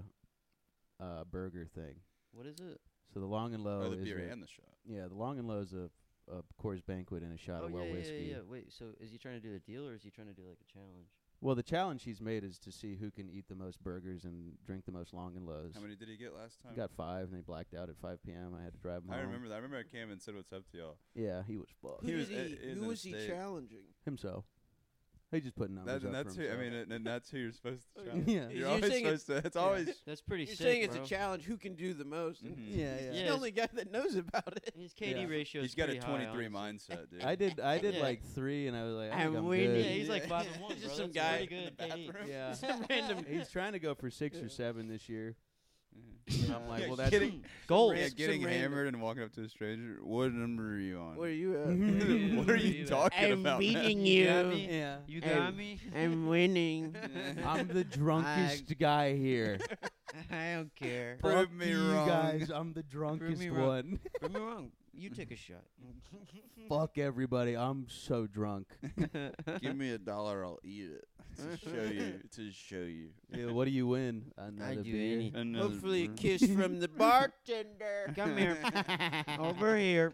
burger thing. What is it? So the long and low Oh, the is beer a- and the shot. yeah, the long and low is a Coors Banquet and a shot Oh of well yeah, whiskey. yeah. Wait, so is he trying to do a deal or is he trying to do like a challenge? Well, the challenge he's made is to see who can eat the most burgers and drink the most long and lows. How many did he get last time? He got 5, and they blacked out at 5 p.m. I had to drive him I home. remember that. I remember I came and said what's up to y'all. Yeah, he was fucked. Who He was- did he was who in a was he state. challenging? Himself. He just put numbers up That's for who. I himself. mean, and that's who you're supposed to. Oh, challenge. yeah. You're You're always saying supposed to. It's always. That's pretty You're sick, saying it's bro. a challenge. Who can do the most? And Mhm. Yeah, he's yeah. the only guy that knows about it. His KD Yeah. ratio is He's got a pretty high, 23 honestly. mindset, dude. I did Yeah. like 3, and I was like, I I'm think I'm winning. good. Yeah, he's like Yeah. 5-1. He's bro. just some That's guy pretty in good the KD. bathroom. Yeah. Some random. He's trying to go for 6 or Yeah. 7 this year. Mhm. And I'm like, Yeah, well, that's getting- Goals. Yeah, Some getting random- hammered and walking up to a stranger. What number are you on? Where are you at? What are you talking about? man? You got me? yeah. You got I'm- me? I'm winning. I'm the drunkest guy here. I don't care. Prove Fuck me you wrong. guys. I'm the drunkest me wrong. one. Prove me wrong. You take a shot. Fuck everybody. I'm so drunk. Give me $1, I'll eat it. To show you. To show you. Yeah, what do you win? Another do beer. any- Another Hopefully a brew. kiss from the bartender. Come here. Over here.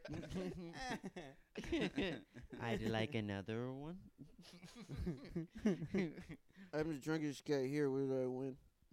I'd like another one. I'm the drunkest guy here. What did I win?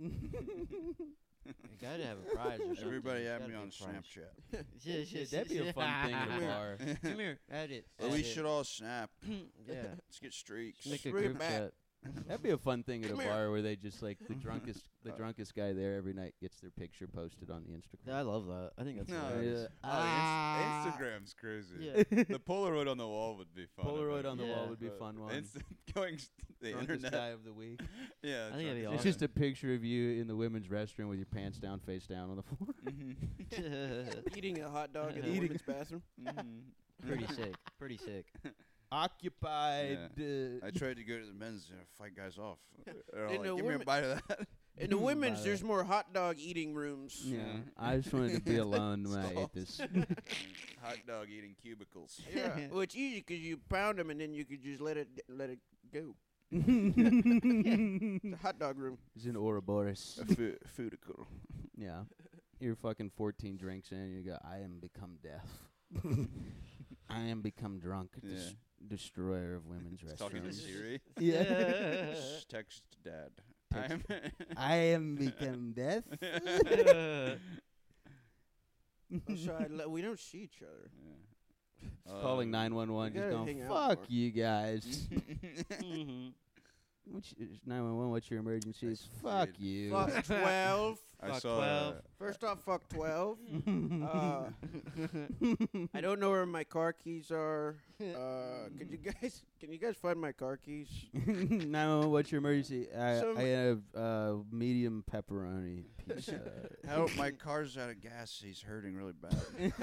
You gotta have a prize or something. Everybody There's add gotta me be a on prize. Snapchat. Yes, Yeah, yes, that'd be a yes. fun thing at a bar. Come here. Add it. Well, add we it. should all snap. Yeah. Let's get streaks. Make a Bring it group back. chat. That'd be a fun thing at a Come here. bar where they just like the drunkest guy there every night gets their picture posted on the Instagram. I love that. I think that's No, hilarious. Yeah. Oh, Instagram's crazy. Yeah. The Polaroid on the wall would be fun. Polaroid on the Yeah. wall would be a But fun one. going the Drunkest internet. guy of the week. Yeah, I think that'd be It's awesome. just a picture of you in the women's restroom with your pants down, face down on the floor. Eating a hot dog in the Eating- women's bathroom. Pretty sick. Pretty sick. Occupied. I tried to go to the men's and fight guys off. They're all In like, the give me a women- bite of that. In the women's, By there's the- more hot dog eating rooms. Yeah, I just wanted to be alone when I ate this. Hot dog eating cubicles. Yeah. Well, it's easy 'cause you pound them and then you could just let it go. It's a hot dog room. It's in Ouroboros. A foodicle. Yeah. You're fucking 14 drinks in, and you go, I am become deaf. I am become drunk. Yeah. Destroyer of women's Talking to restrooms. Siri. Yeah. Text dad. I am become death. I'm sorry, we don't see each other. Calling 911, we just gotta going, hang out fuck more." you guys. 911, what's your emergency? Nice Fuck dude. you. Fuck 12. I Fuck saw 12. First off, fuck 12. I don't know where my car keys are. Can you guys find my car keys? 911, what's your emergency? Some- I have medium pepperoni pizza. help, my car's out of gas. He's hurting really bad.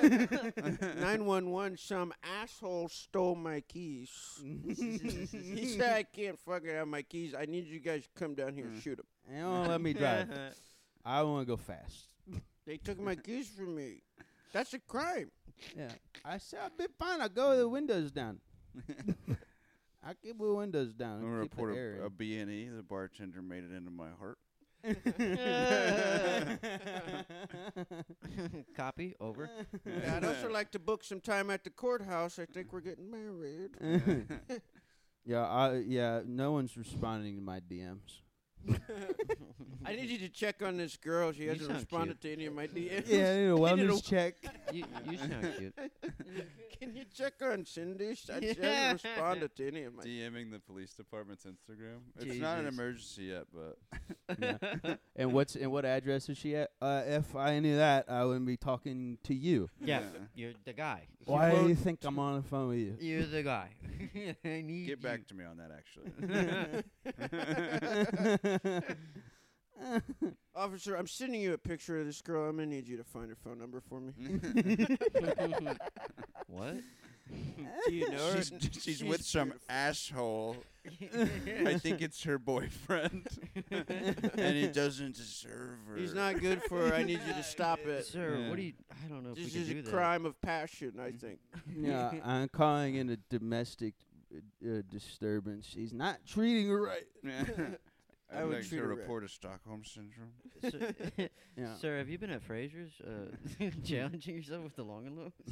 911, some asshole stole my keys. He said I can't fucking have my keys. I need you guys to come down here and shoot him. They don't let me drive. I want to go fast. They took my keys from me. That's a crime. Yeah. I said, I'll be fine. I'll go with the windows down. I'll keep the windows down. I'm gonna and keep report the air in. a B&E. The bartender made it into my heart. Copy over. Yeah, I'd also like to book some time at the courthouse. I think we're getting married. Yeah, no one's responding to my DMs. I need you to check on this girl. She You hasn't sound responded to any of my DMs. Yeah, I need a I need wellness a- check. you sound cute. Can you check on Cindy? She hasn't responded to any of my. DMing the police department's Instagram. It's not an Jesus. emergency yet, but Yeah. And what address is she at? If I knew that, I wouldn't be talking to you. Yeah, you're the guy. Why do you won't- think I'm on the phone with you? You're the guy. I need get you. back to me on that, actually. Officer, I'm sending you a picture of this girl. I'm gonna need you to find her phone number for me. What? Do you know her? She's with some beautiful. asshole. I think it's her boyfriend, and he doesn't deserve her. He's not good for her. I need you to stop it. Sir, Yeah. what do you? I don't know if This we can is a do that. crime of passion, I think. Yeah, I'm calling in a domestic disturbance. He's not treating her right. I I'd would like treat to her right. report a Stockholm syndrome. Yeah. Sir, have you been at Fraser's challenging yourself with the long and low?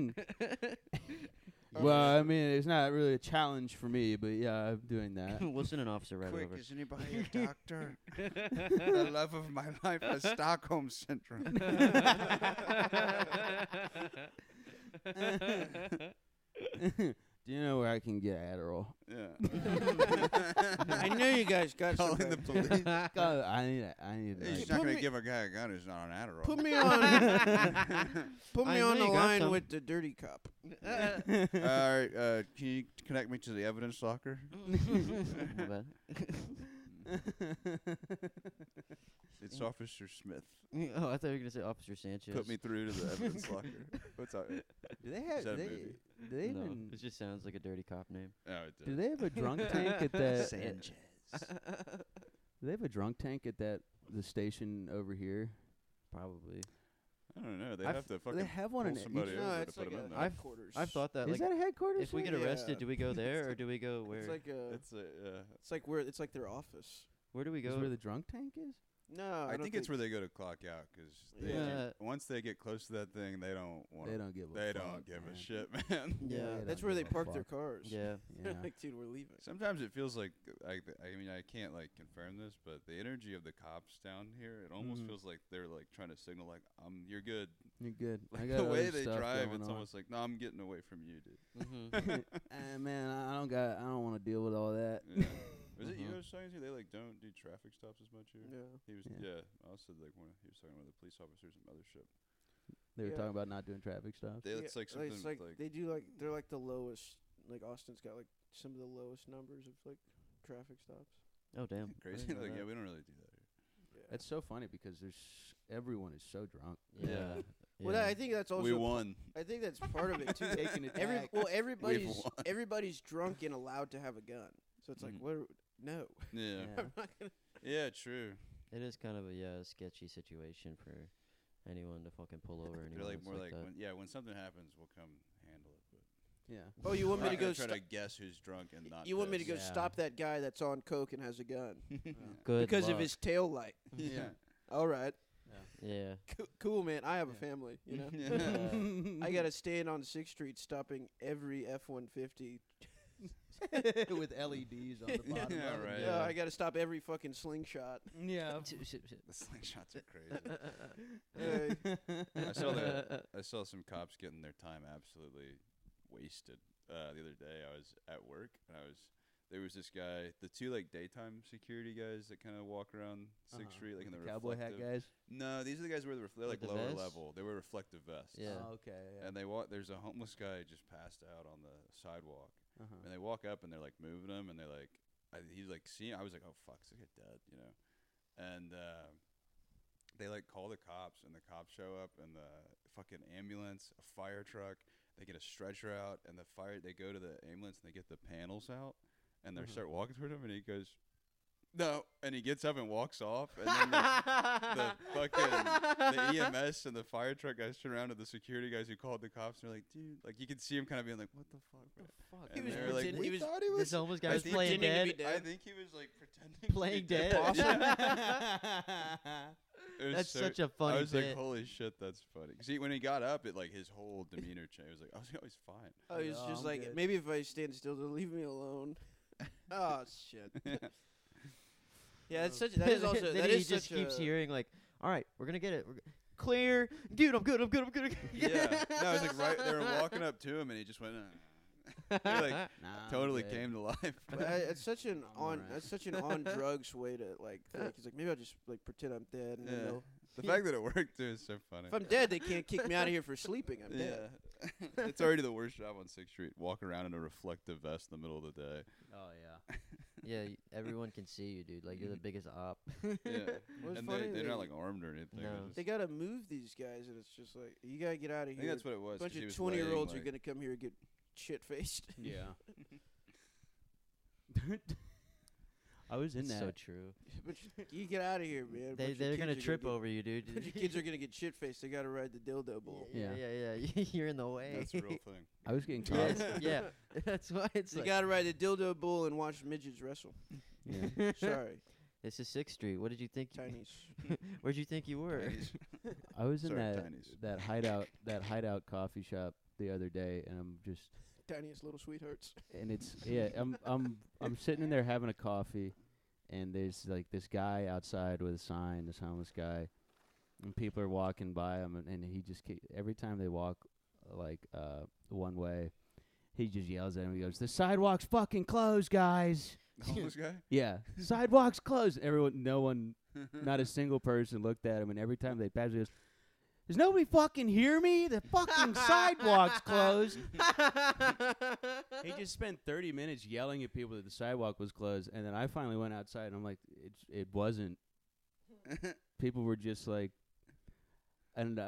Well, I mean, it's not really a challenge for me, but yeah, I'm doing that. We'll send an officer right Quick, over. is anybody a doctor? The love of my life has Stockholm syndrome. Do you know where I can get Adderall? Yeah. I know you guys got Calling some. the police. God, I need He's that. not Put going to me- give a guy a gun who's not on Adderall. Put me on. Put I me know on the you got line some. with the dirty cop. All right, can you connect me to the evidence locker? My bad. It's Officer Smith. Oh, I thought you were gonna say Officer Sanchez. Put me through to the evidence locker. What's up? Do they have? Is that a Do movie? they No, even? it just sounds like a dirty cop name. Oh, it Do did. they have a drunk tank at that? Sanchez. Do they have a drunk tank at the station over here? Probably. I don't know. They I've- have to fucking They have one pull in somebody each. No, over it's to put like him in a there. headquarters. I've thought that Is like that a headquarters? if we get Yeah. arrested, do we go there or do we go where? It's like a. It's a, It's like where. It's like their office. Where do we Is go? where the drunk tank is? No, I don't think it's where they go to clock out because Yeah. once they get close to that thing, they don't want. They don't give a They fuck, don't give man. a shit, man. Yeah, That's don't where they give a park their fuck. cars. yeah. Yeah. Like, dude, we're leaving. Sometimes it feels like I mean I can't like confirm this, but the energy of the cops down here, it almost Mhm. feels like they're like trying to signal like you're good. You're good. I Like got the way other they stuff drive, going it's on. almost like no, I'm getting away from you, dude. Man, I don't want to deal with all that. Yeah. Was it you Mhm. I was talking to? They like don't do traffic stops as much here. Yeah. He was Yeah. I also like when he was talking about the police officers and other shit. They were Yeah. talking about not doing traffic stops. It's like something It's like, like they do like they're like the lowest. Like Austin's got like some of the lowest numbers of like traffic stops. Oh damn. I crazy. didn't know Like that. yeah, we don't really do that here. Yeah. That's so funny because everyone is so drunk. Yeah. Well, I think that's also. We won. I think that's part of it too. Taking it Every back. well, everybody's won. everybody's drunk and allowed to have a gun. So it's like, Mhm. what? No, Yeah. Yeah. I'm not gonna. Yeah, true. It is kind of a sketchy situation for anyone to fucking pull over anyone. They're like that's more like that. when something happens, we'll come handle it. But Yeah. Oh, you want me we're to not go? gonna try to Sto- guess who's drunk and not. you want me to go Yeah. stop that guy that's on coke and has a gun Good because of luck. his tail light? Yeah. All right, Yeah. cool, man. I have a Yeah. family. You know, Yeah. I gotta stand on 6th Street stopping every F-150 with LEDs on the bottom. Yeah, of it. right. Yeah, I got to stop every fucking slingshot. Yeah. The slingshots are crazy. Hey, I saw some cops getting their time absolutely wasted. The other day, I was at work and there was this guy, the two like daytime security guys that kind of walk around 6th Street, like in the cowboy hat reflective- guys. No, these are the guys who they're like With the lower vests? level. They wear reflective vests. Yeah. Oh, okay. Yeah. And there's a homeless guy just passed out on the sidewalk. Uh-huh. And they walk up and they're like moving him and they're like, he's like seeing. I was like, oh fuck, this guy dead, you know. And they like call the cops and the cops show up and the fucking ambulance, a fire truck. They get a stretcher out and they go to the ambulance and they get the panels out and they start walking toward him and he goes, no, and he gets up and walks off and then the EMS and the fire truck guys turn around to the security guys who called the cops and they're like, dude, like you can see him kind of being like, what the fuck, man? He And was they were like, pretending- we he was- thought he was This homeless guy was think playing pretending to dead. be I think he was like pretending Playing to be dead? It was That's so- such a funny I was bit. like, holy shit, that's funny. 'Cause when he got up, it like his whole demeanor changed. I was like, oh, he's fine. oh, he's No, just I'm like, good. maybe if I stand still, they'll leave me alone. Oh shit. Yeah, it's such. That is also. then that he is just such keeps a, hearing like, all right, we're gonna get it. Clear, dude. I'm good. Yeah. No, I was like, right. They were walking up to him, and he just went. He like Nah, totally I'm good. came to life. But it's such an I'm on. alright. That's such an on drugs way to like think. He's like, maybe I'll just like pretend I'm dead, and then Yeah. they'll. The fact that it worked too is so funny. If I'm dead, they can't kick me out of here for sleeping. I'm dead. Yeah. It's already the worst job on 6th Street. Walk around in a reflective vest in the middle of the day. Oh yeah. Yeah, everyone can see you, dude. Like you're the biggest op. Yeah. What's And funny, they're they- not like armed or anything. No. They're just- They gotta move these guys, and it's just like you gotta get out of I think here. that's what it was. A bunch 'cause he of was 20-year-olds laying, are gonna come here and get shit faced. Yeah. I was in It's that. so true. But you get out of here, man. They're gonna trip over you, dude. A bunch of kids are gonna get shit faced. They gotta ride the dildo bull. Yeah, Yeah. yeah. You're in the way. That's a real thing. I was getting Yeah, caught. yeah. That's why it's You like. gotta ride the dildo bull and watch midgets wrestle. Yeah. Sorry, This is 6th Street. What did you think? Chinese. Where'd you think you were? Tinies. I was in Sorry, Tinies. that hideout coffee shop the other day, and I'm just Tiniest little sweethearts. and it's I'm sitting in there having a coffee, and there's like this guy outside with a sign, this homeless guy, and people are walking by him, and he just every time they walk like one way, he just yells at him. He goes, "The sidewalk's fucking closed, guys." The homeless guy? Yeah, sidewalk's closed. No one, not a single person looked at him, and every time they passed, he goes, "Does nobody fucking hear me? The fucking sidewalk's closed." He just spent 30 minutes yelling at people that the sidewalk was closed, and then I finally went outside, and I'm like, it wasn't. People were just like, and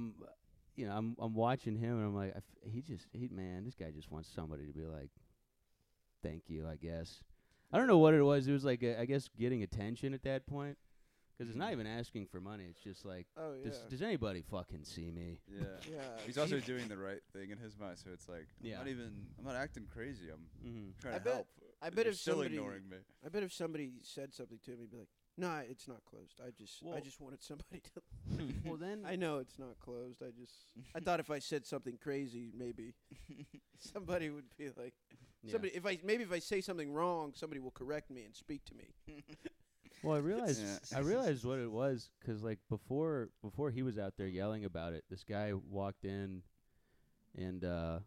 I'm watching him, and I'm like, man, this guy just wants somebody to be like, thank you, I guess. I don't know what it was. It was like, I guess, getting attention at that point. Because it's not even asking for money. It's just like, Oh yeah. does anybody fucking see me? Yeah. Yeah. He's also doing the right thing in his mind, so it's like, Yeah. I'm not acting crazy. I'm Mm-hmm. trying I to bet- help. I bet You're if still somebody- ignoring me. I bet if somebody said something to me, be like, "No, it's not closed. I Well- just wanted somebody to." Well, then I know it's not closed. I thought if I said something crazy, maybe somebody would be like, yeah. somebody. If I say something wrong, somebody will correct me and speak to me. Well, I realized Yeah. I realized what it was, 'cause like before he was out there yelling about it, this guy walked in, and it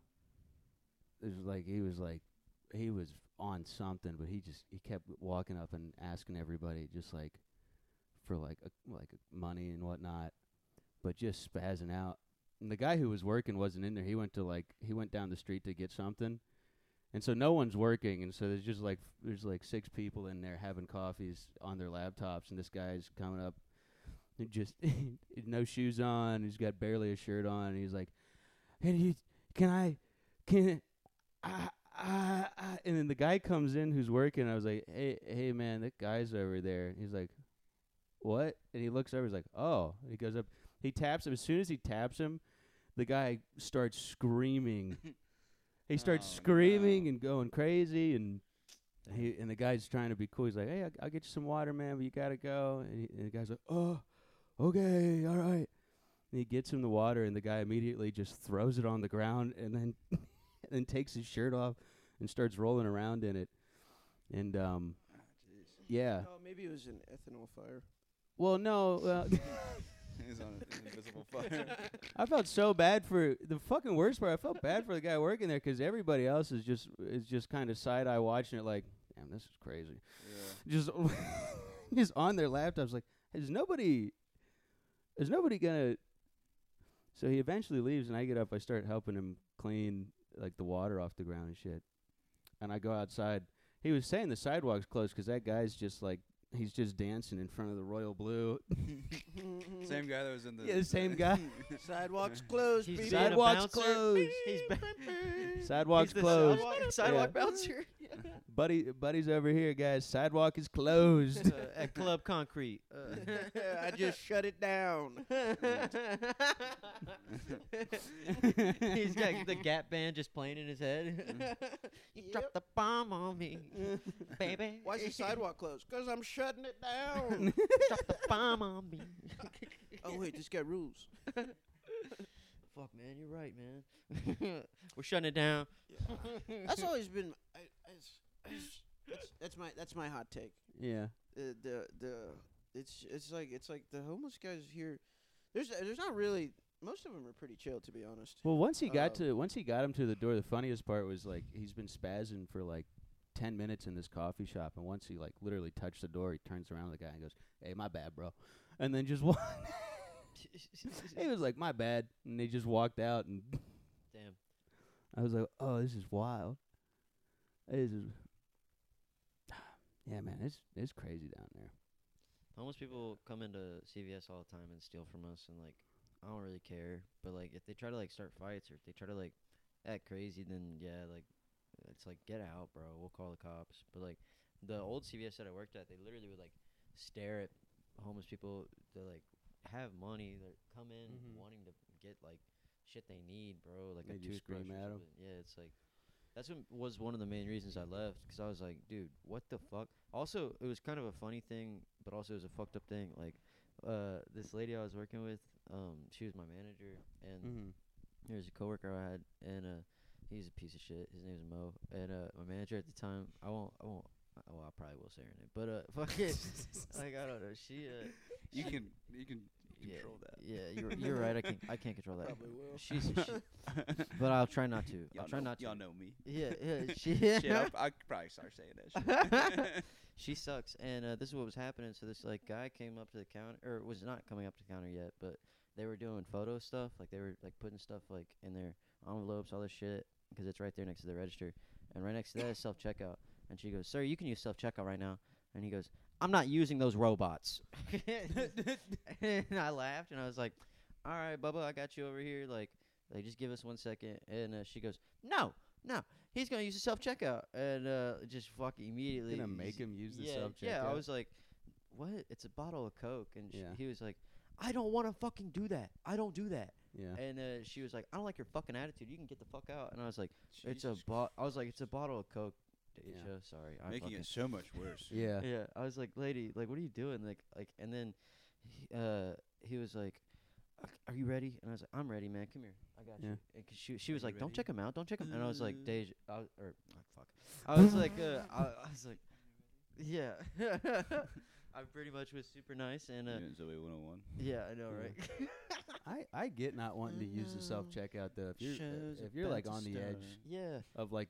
was like he was on something, but he kept walking up and asking everybody just like for like money and whatnot, but just spazzing out. And the guy who was working wasn't in there. He went down the street to get something. And so no one's working, and so there's like 6 people in there having coffees on their laptops, and this guy's coming up, and just no shoes on, he's got barely a shirt on, and he's like, "Hey, and then the guy comes in who's working, and I was like, hey man, that guy's over there. And he's like, "What?" And he looks over, he's like, "Oh." And he goes up, he taps him. As soon as he taps him, the guy starts screaming. He starts Oh, screaming no. and going crazy, and the guy's trying to be cool. He's like, "Hey, I'll get you some water, man, but you gotta go." And the guy's like, "Oh, okay, all right." And he gets him the water, and the guy immediately just throws it on the ground, and then and then takes his shirt off and starts rolling around in it. And yeah. Oh, maybe it was an ethanol fire. Well, no. He's on an invisible fire. I felt so bad for the fucking worst part. I felt bad for the guy working there because everybody else is just kind of side eye watching it, like, damn, this is crazy. Yeah. Just on their laptops, like, is nobody gonna? So he eventually leaves, and I get up. I start helping him clean like the water off the ground and shit. And I go outside. He was saying the sidewalk's closed because that guy's just like. He's just dancing in front of the Royal Blue. Same guy that was in the. Yeah, the same guy. Sidewalks closed. He's baby. being a Sidewalks bouncer. closed. He's Sidewalk's the closed. sidewalk Yeah. bouncer. Buddy's over here, guys. Sidewalk is closed. At Club Concrete. I just shut it down. He's got the Gap band just playing in his head. You dropped the bomb on me, baby. Why's the sidewalk closed? 'Cause I'm shutting it down. Drop the bomb on me. Oh wait, this guy rules. Fuck, man, you're right, man. We're shutting it down. That's always been. That's my hot take. Yeah. It's like the homeless guys here. There's not really. Most of them are pretty chill, to be honest. Well, once he got him to the door, the funniest part was like he's been spazzing for like 10 minutes in this coffee shop, and once he like literally touched the door, he turns around to the guy and goes, "Hey, my bad, bro," and then just walked. He was like, "My bad," and they just walked out, and Damn. I was like, "Oh, this is wild. This is." Yeah, man, it's crazy down there. Homeless people come into CVS all the time and steal from us, and like I don't really care. But like if they try to like start fights or if they try to like act crazy, then yeah, like it's like get out, bro. We'll call the cops. But like the old CVS that I worked at, they literally would like stare at homeless people that like have money that come in wanting to get like shit they need, bro. Like They a just toothbrush scream or at 'em. something. Yeah, it's like. That's what was one of the main reasons I left, 'cause I was like, dude, what the fuck? Also, it was kind of a funny thing, but also it was a fucked up thing. Like, this lady I was working with, she was my manager, and there was a coworker I had, and he's a piece of shit. His name's Mo, and my manager at the time, I won't. Well, I probably will say her name, but fuck it, like I don't know. She You can control that. Yeah, you're right. I can't control that. Probably will. She's but I'll try not to. I'll try not to. Y'all know me. Yeah, she. Shit, I'll probably start saying that shit. She sucks, and this is what was happening. So this like guy came up to the counter, or was not coming up to the counter yet, but they were doing photo stuff. Like they were like putting stuff like in their envelopes, all this shit, because it's right there next to the register, and right next to that is self checkout. And she goes, "Sir, you can use self checkout right now." And he goes, "I'm not using those robots." And I laughed, and I was like, "All right, Bubba, I got you over here. Like just give us 1 second." And she goes, "No, he's gonna use the self checkout." And just fucking immediately Gonna make him use the yeah, self-checkout? Yeah, I was like, "What? It's a bottle of Coke." And Yeah. he was like, "I don't want to fucking do that. I don't do that." Yeah. And she was like, "I don't like your fucking attitude. You can get the fuck out." And I was like, "It's a Jesus I was like, "It's a bottle of Coke, Deja. Yeah. Sorry, I Making fucking it so much worse. Yeah. yeah." I was like, "Lady, like, what are you doing?" Like, and then he was like, "Are you ready?" And I was like, "I'm ready, man. Come here, I got Yeah. you." And 'cause she was Are like, you "Don't ready? check him out. Don't check him." And I was like, "Deja," fuck. I was like, I was like, yeah. I pretty much was super nice, and Zoe 101. yeah, I know, Yeah. right? I get not wanting to use the self checkout though. If you're like on the edge Yeah. of like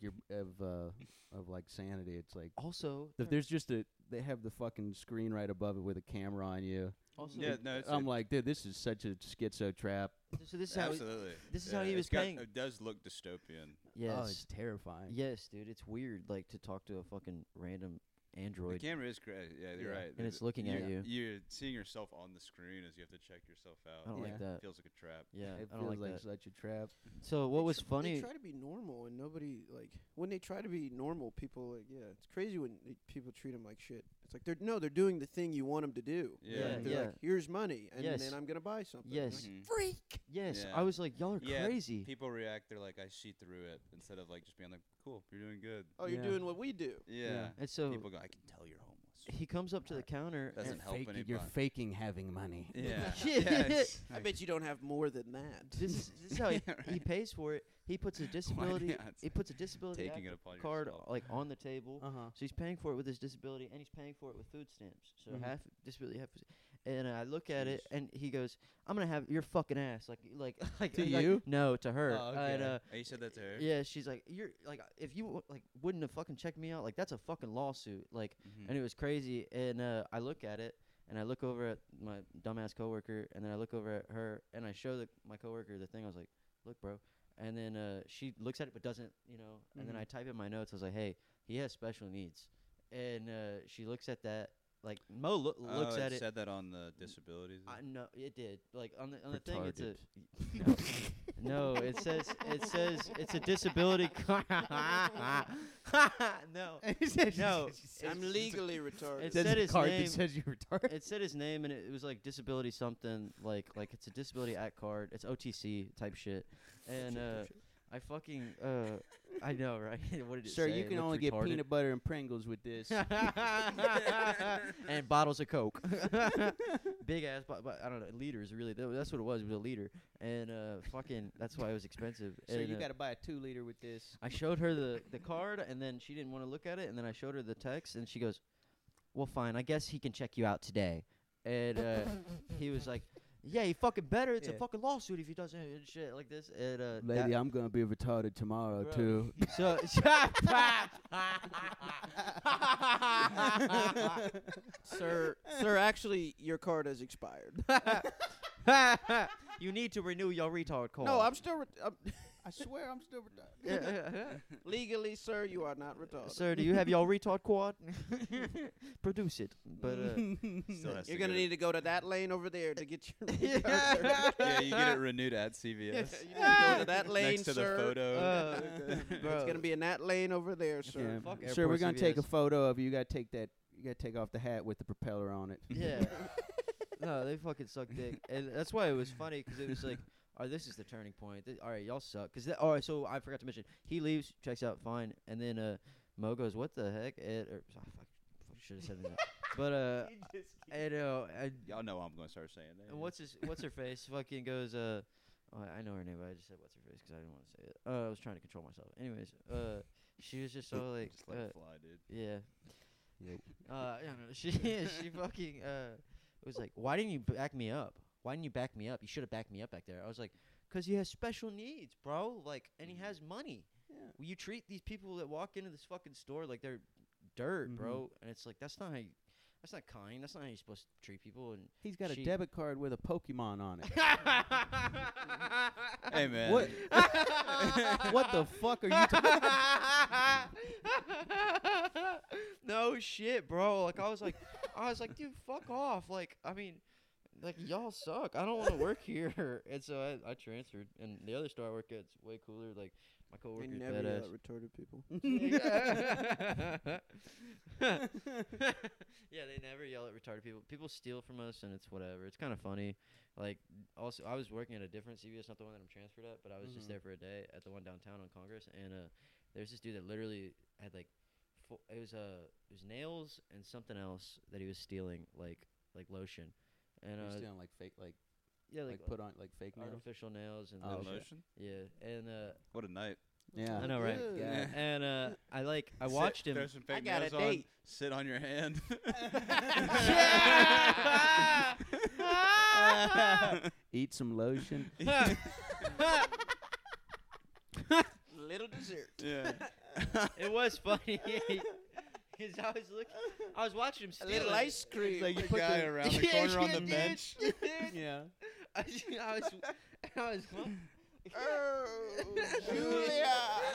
of like sanity, it's like Also, if there's just they have the fucking screen right above it with a camera on you. also, Yeah, no, it's I'm like, dude, this is such a schizo trap. so this is how. absolutely. this is how he was it's got- paying. It does look dystopian. Yes. Oh, it's terrifying. Yes, dude, it's weird, like to talk to a fucking random The android. camera is crazy. Yeah, you're Yeah. right. And it's looking at you. You're seeing yourself on the screen as you have to check yourself out. I don't Yeah. like that. It feels like a trap. Yeah, It I don't feels like like that. such a trap. So what was They funny? try to be normal, and nobody like when they try to be normal. People like it's crazy when people treat them like shit. It's like they're doing the thing you want them to do. Yeah. They're Yeah. like, here's money, and Yes. then I'm gonna buy something. Yes. Mhm. Freak. Yes, Yeah. I was like, y'all are Yeah, crazy. People react. They're like, I see through it, instead of like just being like, cool, you're doing good. Oh, you're Yeah. doing what we do. Yeah. And so People go, I can tell you're homeless. he comes up to the counter. Doesn't and help anybody. You're faking having money. Yeah. Yes. I bet you don't have more than that. This is how he pays for it. He puts a disability. not? He puts a disability Taking it upon card yourself. like on the table. Uh-huh. So he's paying for it with his disability, and he's paying for it with food stamps. So Mhm. half disability, half. And I look at it, and he goes, "I'm gonna have your fucking ass." Like To like, you? No, to her. Oh, okay. And, Oh, you said that to her? yeah, she's like, "You're like, if you like wouldn't have fucking checked me out, like that's a fucking lawsuit." Like, Mhm. and it was crazy. And I look at it, and I look over at my dumbass coworker, and then I look over at her, and I show my coworker the thing. I was like, "Look, bro." And then she looks at it but doesn't, And then Mhm. I type in my notes. I was like, "Hey, he has special needs," and she looks at that. Like Mo looks at it. Said that on the disabilities. No, it did. Like on the thing, it's a Retarded. no. It says it's a disability card. No, no. I'm legally retarded. It There's said a his card name. that says you're retarded. It said his name, and it was like disability something. Like it's a disability act card. It's OTC type shit. And I fucking I know, right? What did it Sir, say? you It can looked only get retarded. peanut butter and Pringles with this. And bottles of Coke. Big ass, but I don't know, liters really. That's what it was. It was a liter, and fucking that's why it was expensive. Sir, And, you got to buy a 2-liter with this. I showed her the card, and then she didn't want to look at it, and then I showed her the text, and she goes, "Well, fine. I guess he can check you out today." And he was like, "Yeah, he fucking better. It's a Yeah. fucking lawsuit if he doesn't and shit like this." And Lady, I'm going to be retarded tomorrow, Bro. too. so Sir, actually, your card has expired. you need to renew your retard card. No, I'm still. I swear I'm still retarded. Legally, sir, you are not retarded. Sir, do you have your retard quad? Produce it. But Still has You're to gonna go need to go to that lane over there to get your Yeah. retard. Yeah, you get it renewed at CVS. You need to go to that lane, Next to sir. the photo. bro. It's gonna be in that lane over there, sir. Yeah. Fuck Sir, we're airport going to take a CVS. photo of you. You got to take that. You got to take off the hat with the propeller on it. Yeah. No, they fucking suck dick, and that's why it was funny because it was like, "Oh, this is the turning point. All right, y'all suck." Because all right, so I forgot to mention, he leaves, checks out fine, and then Mo goes, "What the heck?" Should have said that. But I know. Y'all know I'm gonna start saying that. And what's her face? Fucking goes. Oh, I know her name, but I just said what's her face because I didn't want to say it. I was trying to control myself. Anyways, she was just so like, Just let it fly, dude. yeah. Yep. I don't know. She fucking was like, "Why didn't you back me up? Why didn't you back me up? You should have backed me up back there." I was like, "'Cause he has special needs, bro. Like, and he has money. Yeah. You treat these people that walk into this fucking store like they're dirt, Mhm. bro. And it's like that's not kind. That's not how you're supposed to treat people." And He's got a She- debit card with a Pokemon on it. Hey man. What? What the fuck are you talking? No shit, bro. Like I was like, dude, fuck off. Like, I mean, like y'all suck. I don't want to work here. And so I transferred. And the other store I work at is way cooler. Like my They coworker's never badass. yell at retarded people. Yeah, they never yell at retarded people. People steal from us, and it's whatever. It's kind of funny. Like, also, I was working at a different CVS, not the one that I'm transferred at, but I was just Mhm. there for a day at the one downtown on Congress, and there's this dude that literally had like, it was nails and something else that he was stealing, like lotion, and You're stealing like fake, like yeah, like put on like fake nails. artificial nails and Oh, lotion. okay. Lotion? Yeah, and What a night. Yeah. I know, right? Ugh. Yeah. And I watched him. Throw some fake I got nails a on, date. sit on your hand. Eat some lotion. Little dessert. Yeah. It was funny. Cause I was watching him A steal little it. ice cream. like you The put guy the- around the corner on the dude, bench. dude. Yeah. I was Oh, Julia.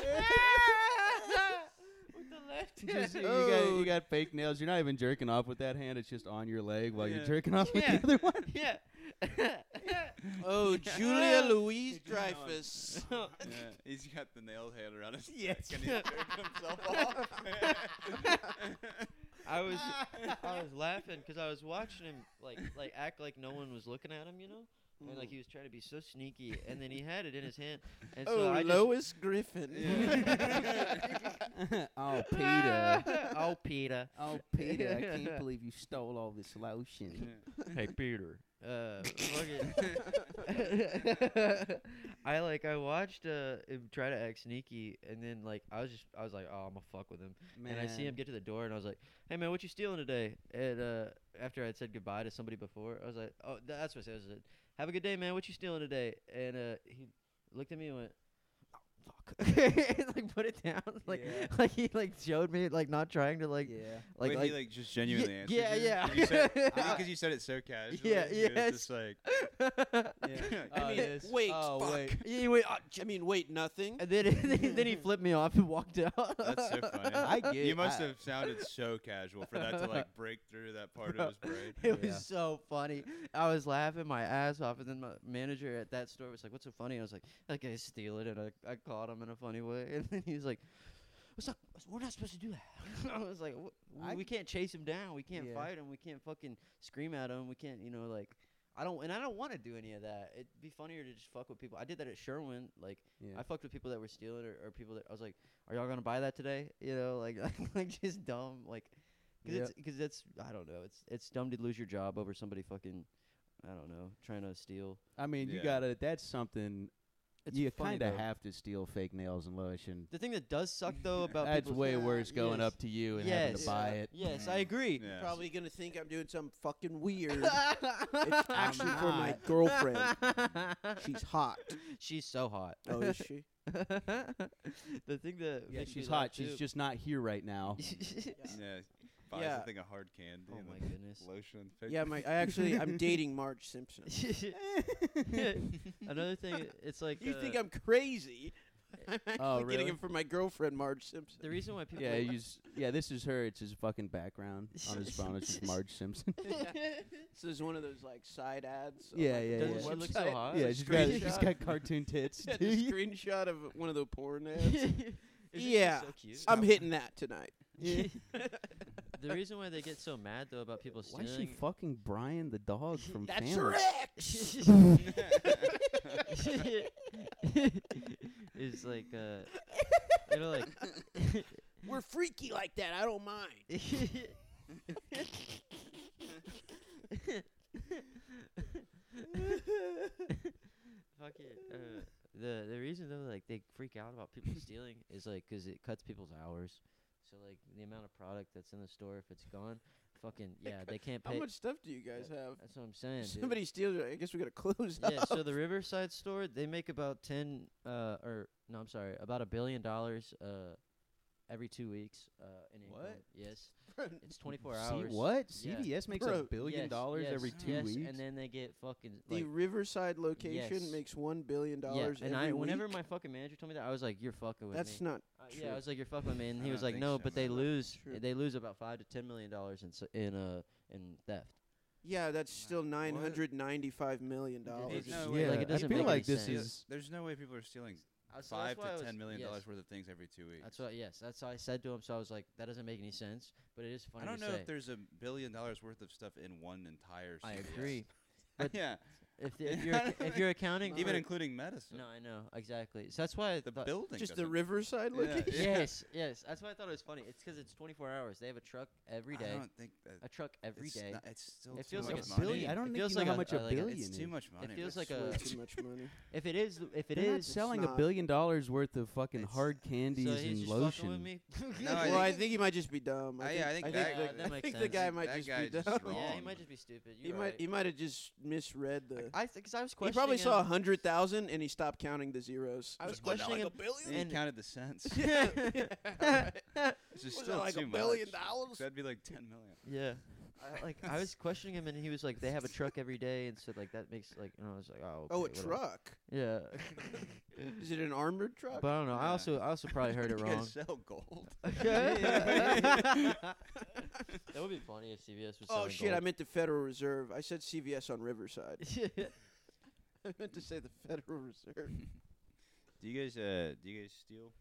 with the left Just, hand. you got fake nails. You're not even jerking off with that hand. It's just on your leg while you're Yeah. jerking off with Yeah. the other one. Yeah. Oh, Julia Louise Dreyfus. Yeah, he's got the nail head around his Yes. neck and he's jerking himself off. I was laughing because I was watching him like act like no one was looking at him, you know. and like he was trying to be so sneaky, and then he had it in his hand, and Oh, so I Lois Griffin. Oh, Peter. oh Peter, Oh, Peter, I can't believe you stole all this lotion. hey Peter, fucking I watched him try to act sneaky, and then like I was like, oh, I'm gonna fuck with him. Man. And I see him get to the door, and I was like, "Hey man, what you stealing today?" And after I'd said goodbye to somebody before, I was like, "Oh, that's what I said. I said, have a good day, man. What you stealing today?" And he looked at me and went, "Oh, fuck," and like put it down, like Yeah. like he like showed me like not trying to like Yeah. like Wait, like he like just genuinely answered yeah, you? yeah. Because you said it so casually. Yeah, it was yes. just like, I mean, yes. wait, Oh, fuck. wait. he went, I mean, wait, nothing. and then he flipped me off and walked out. that's so funny. I get You must I- have sounded so casual for that to like break through that part Bro, of his brain. It Yeah. was so funny. I was laughing my ass off, and then my manager at that store was like, "What's so funny?" I was like, "That guy's stealing," and I caught him in a funny way, and then he was like, "What's up? We're not supposed to do that." I was like, "We can't chase him down. We can't Yeah. fight him. We can't fucking scream at him. We can't, like." I don't want to do any of that. It'd be funnier to just fuck with people. I did that at Sherwin. Like, Yeah. I fucked with people that were stealing or people that I was like, "Are y'all gonna buy that today?" Like like just dumb. Like, because it's I don't know. It's dumb to lose your job over somebody fucking I don't know trying to steal. I mean, you Yeah. gotta. That's something. It's You funny, kind of though. have to steal fake nails and lotion. The thing that does suck though about That's people's- way worse going Yes. up to you and having to Yes. buy it. Yes, I agree. Yeah. Probably gonna think I'm doing something fucking weird. it's It's actually for my girlfriend. She's hot. She's so hot. Oh, is she? The thing that Yeah, makes me she's laugh, hot. She's too- just not here right now. Yeah. Buys Yeah. a thing of hard candy Oh and my then goodness. lotion. Yeah, I'm dating Marge Simpson. Another thing, it's like You think I'm crazy? I'm actually Oh, getting really? him for my girlfriend, Marge Simpson. the reason why people Yeah, this is her. It's his fucking background on his phone. It's just Marge Simpson. This is one of those like side ads. on, Yeah, like, yeah, a Doesn't yeah. she look website. so hot? Yeah, she's Screenshot. got cartoon tits. Yeah, dude. the screenshot of one of the porn ads. Isn't she Yeah. so cute? I'm hitting that tonight. The reason why they get so mad though about people Why is she stealing fucking Brian the dog from That's Family? Rex. is like like We're freaky like that. I don't mind. fuck it. The reason though like they freak out about people stealing is like 'cause it cuts people's hours. So like the amount of product that's in the store if it's gone, fucking yeah, they can't How pay. much stuff do you guys have? That's what I'm saying. dude. Somebody steals it. I guess we gotta close Yeah, up. so the Riverside store, they make about about $1 billion every 2 weeks in income. What? Yes. It's 24 See hours. what? Yeah. CVS makes Bro, $1 billion Yes, every 2 yes, weeks. and then they get fucking the like Riverside location Yes. makes $1 billion yeah. And every whenever week. my fucking manager told me that, I was like, "You're fucking with That's me." not Yeah, true. I was like, "You're fucking with me," and I he was don't like, think "No, so, but they man. lose. True. They lose about $5 to $10 million in theft." Yeah, that's still $995 million. There's It's- no yeah, way. like, it I doesn't feel make like any this sense. is. There's no way people are stealing So $5 that's why I to was- $10 million yes. worth of things every 2 weeks. That's what. Yes, that's how I said to him. So I was like, "That doesn't make any sense," but it is funny I don't to know say. if there's $1 billion worth of stuff in one entire. I CVS. agree. But yeah, if you're accounting, even for- including medicine. no, I know exactly. So that's why I The thought, building. Just the doesn't- Riverside Yeah, location. yeah. yes, that's why I thought it was funny. It's 'cause it's 24 hours. They have a truck every I day. don't think that. A truck every it's day. not- it's still It too feels much like a money. billion. I don't It think feels you know like how a- much a like a- billion It's is. too much money. feels bro. like Way a- too much money. If it is, They're not selling not. $1 billion worth of fucking It's- hard candies so he's and just fucking lotion. with me. No, I Well, I think- think he might just be dumb. Yeah, I think I that- think, that makes the sense. guy That might guy's just be just dumb. wrong. Yeah, he might just be stupid. He You're might right. he might have just misread the. Because I was He questioning. probably saw him. 100,000 and he stopped counting the zeros. I was Just, "Was that questioning like him- a billion. And he and- counted the cents. Yeah. Which is Was still that like too $1 billion? much. That'd be like 10 million. Yeah. I was questioning him, and he was like, "They have a truck every day," and said like that makes like, and I was like, "Oh, Oh, a okay, whatever." truck. Yeah. Is it an armored truck? But I don't know. I Yeah. also probably heard it You wrong. guys sell gold. That would be funny if CVS was. Oh selling shit! I gold. meant the Federal Reserve. I said CVS on Riverside. I meant to say the Federal Reserve. Do you guys steal?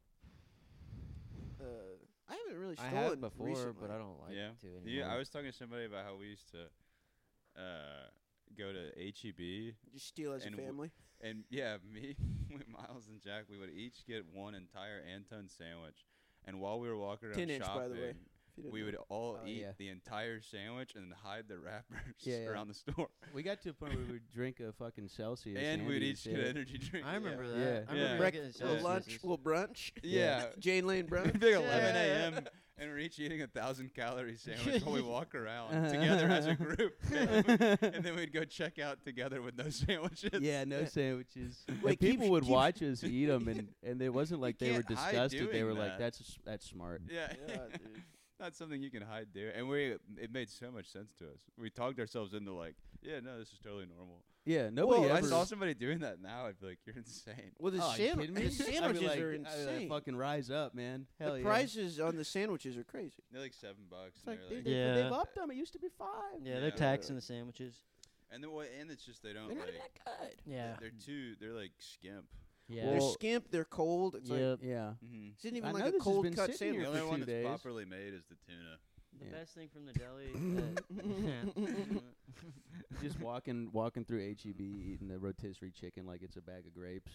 I haven't really I stolen have before, recently. but I don't like Yeah. to anymore. Yeah, I was talking to somebody about how we used to go to HEB Just steal as a And family. and yeah, me, Miles and Jack, we would each get one entire Anton sandwich. And while we were walking around 10-inch, shopping, by the way. If you didn't we know. would all Oh, eat yeah. the entire sandwich and then hide the wrappers Yeah, yeah. around the store. We got to a point where we would drink a fucking Celsius. And we'd Andes, each get yeah. an energy drink. I remember Yeah. that. Yeah. I Yeah. remember Break- getting little Celsiuses. lunch, little brunch. Yeah. Jane Lane brunch. It'd be like Yeah. 11 a.m. and we're each eating 1,000-calorie sandwich while we walk around together as a group. And then we'd go check out together with no sandwiches. Yeah, no sandwiches. And Wait, people would keep- watch us eat them, and it wasn't like they were can't hide disgusted. They doing were like, that. that's smart. Yeah. Yeah, dude. Not something you can hide, dude. And it made so much sense to us. We talked ourselves into like, yeah, no, this is totally normal. Yeah, nobody Well, If I ever. saw somebody doing that now, I'd be like, you're insane. Well, the, Oh, you kidding me? the sandwiches I'd be like, are I insane. fucking rise up, man. Hell The yeah. prices on the sandwiches are crazy. They're like $7. It's like, and dude, they're they've Yeah. upped them. It used to be $5. Yeah, Yeah. they're taxing the sandwiches. and it's just they don't They're not like. even that good. Yeah. They're like skimp. Yeah. They're Well- skimp. They're cold. It's like Yep. Yeah. Mm-hmm. this isn't I even know like a this has cold been cut sitting here sandwich. The only for one 2 that's days. properly made is the tuna. The Yeah. best thing from the deli. Just walking through HEB eating the rotisserie chicken like it's a bag of grapes.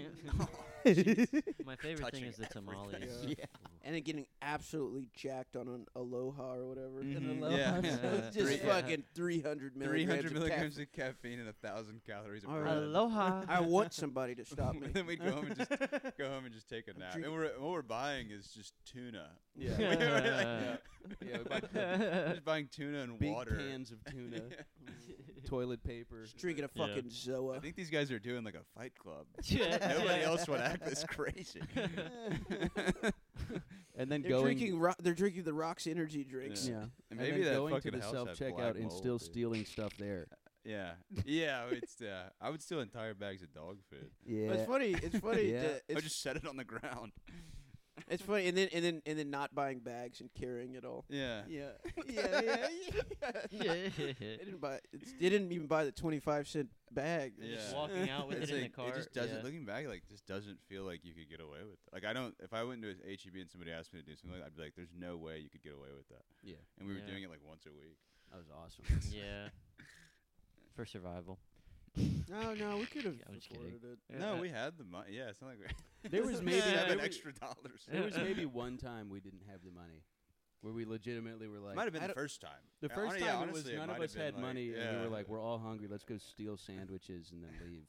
My favorite thing Touching is the tamales. everything. Yeah. And then getting absolutely jacked on an Aloha or whatever. Mhm. Aloha Yeah. sauce. Just Yeah. fucking 300 milligrams 300 of milligrams caffeine. of caffeine and 1,000 calories of All bread. right. Aloha. I want somebody to stop me. And then we'd go home and just take a nap. And what we're buying is just tuna. Yeah. We were like- Yeah, we bought just buying tuna and big water. cans of tuna, toilet paper. Just drinking a Yeah. fucking I Zoa. think these guys are doing like a fight club. Yeah. Nobody else would act this crazy. And then They're going. drinking. They're drinking the Rocks energy drinks. Yeah. And And maybe then that going to fucking the house self had checkout black and mold, still dude. stealing stuff there. Yeah, I would steal entire bags of dog food. Yeah. But it's funny. It's funny. Yeah. to- I it's, would just set it on the ground. it's funny, and then not buying bags and carrying it all. Yeah. Yeah. They didn't buy. They didn't even buy the 25-cent bag. They Yeah. just- Walking out with It's it in the like, car. It just doesn't. yeah. Looking back, like just doesn't feel like you could get away with it. Like I don't. If I went to an HEB and somebody asked me to do something, like that, I'd be like, "There's no way you could get away with that." Yeah. And we were Yeah. doing it like once a week. That was awesome. Yeah. For survival. No, we could have Yeah, I'm just kidding. afforded it. No, we had the money. Yeah, it's not like we There was we maybe didn't have there an was- extra dollars. There was maybe one time we didn't have the money, where we legitimately were like, Might have been I the don't- first time. the Yeah, first yeah, time it was honestly, none might of have us been had like- money, and we were yeah. like, we're all hungry. Let's go steal sandwiches and then leave.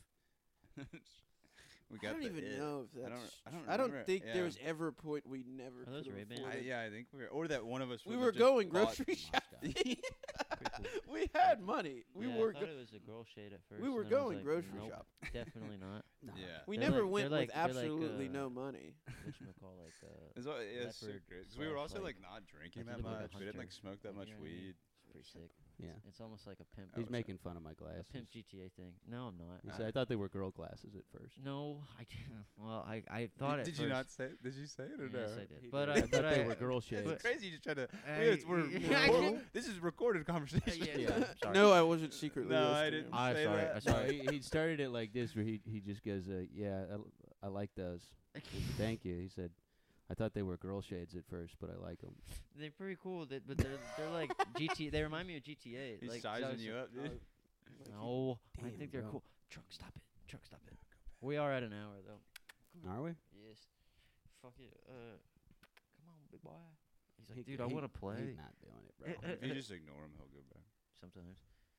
We I got don't the even it. know if I that's. don't I don't remember. think Yeah. there was ever a point we never. Are those could've Ray-Bans? afforded it. I think we were, or that one of us. We would were have just going bought- grocery Moscow. shopping. Pretty cool. We had money. We Yeah, were. I thought it was a girl shade at first. We were and then I was going like, grocery nope, shopping. Definitely not. Nah. Yeah. We They're never like- went they're with like- they're like, absolutely no money. Whatchamacall, like, It's, yeah, it's so leopard great. 'Cause we were also slash, like not drinking like that you look like a much. We didn't like hunter, smoke that like, much you know what I mean? weed. It's pretty sick. Yeah. It's almost like a pimp. He's was making fun of my A glasses. pimp GTA thing. No, I'm not. He said, I thought they were girl glasses at first. No, I didn't. Well, I thought at Did first. you not say? Did you say it or Yes, no? I did. He But did. I, I but thought they I- were girl shades. It's crazy. You just try to. I- No. This is recorded conversation. Yeah, Yeah. sorry. No, I wasn't secretly. No, I roasting didn't him. I'm say sorry, that. I'm sorry. No, he started it like this, where he just goes, yeah, I like those. I said, thank you. He said, I thought they were girl shades at first, but I like them. They're pretty cool. But they're like GTA. They remind me of GTA. He's like, sizing you up, dude. No, I Damn, think they're bro. cool. Truck, stop it. Truck, stop it. We are at an hour though. Are we? Yes. Fuck it. Come on, big boy. He's like, He- dude, I he- want to play. He's not doing it, bro. If you just ignore him, he'll go back. Sometimes.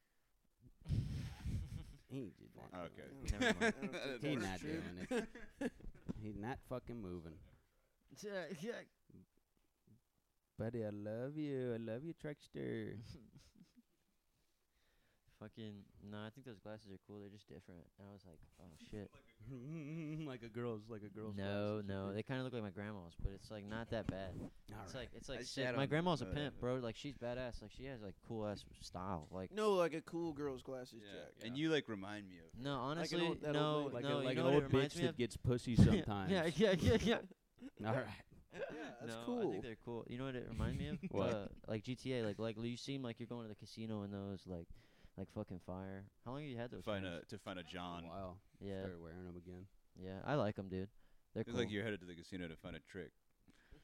He did not. Okay. doing Never mind. I don't think He's that's not true. doing it. He's not fucking moving. Yeah. Buddy, I love you. I love you, Truckster. Fucking no, I think those glasses are cool. They're just different. And I was like, oh shit. like a girl's No, glasses. no, they kind of look like my grandma's, but it's like not that bad. It's Alright. like I sick. don't My grandma's a know pimp, that. bro. Like she's badass. Like she has like cool ass style. Like No, like a cool girl's glasses, Yeah. Jack. And you like remind me of. no, honestly, old- that no, old lady. like no. a, like you an know what old it reminds bitch me that of? gets pussy sometimes. yeah. All right. Yeah, that's no, cool. I think they're cool. You know what it reminds me of? What? Like GTA. Like you seem like you're going to the casino in those. Like fucking fire. How long have you had those? things? To find a John. Wow. Yeah, Started wearing them again. yeah. I like them, dude. They're It's cool. like you're headed to the casino to find a trick.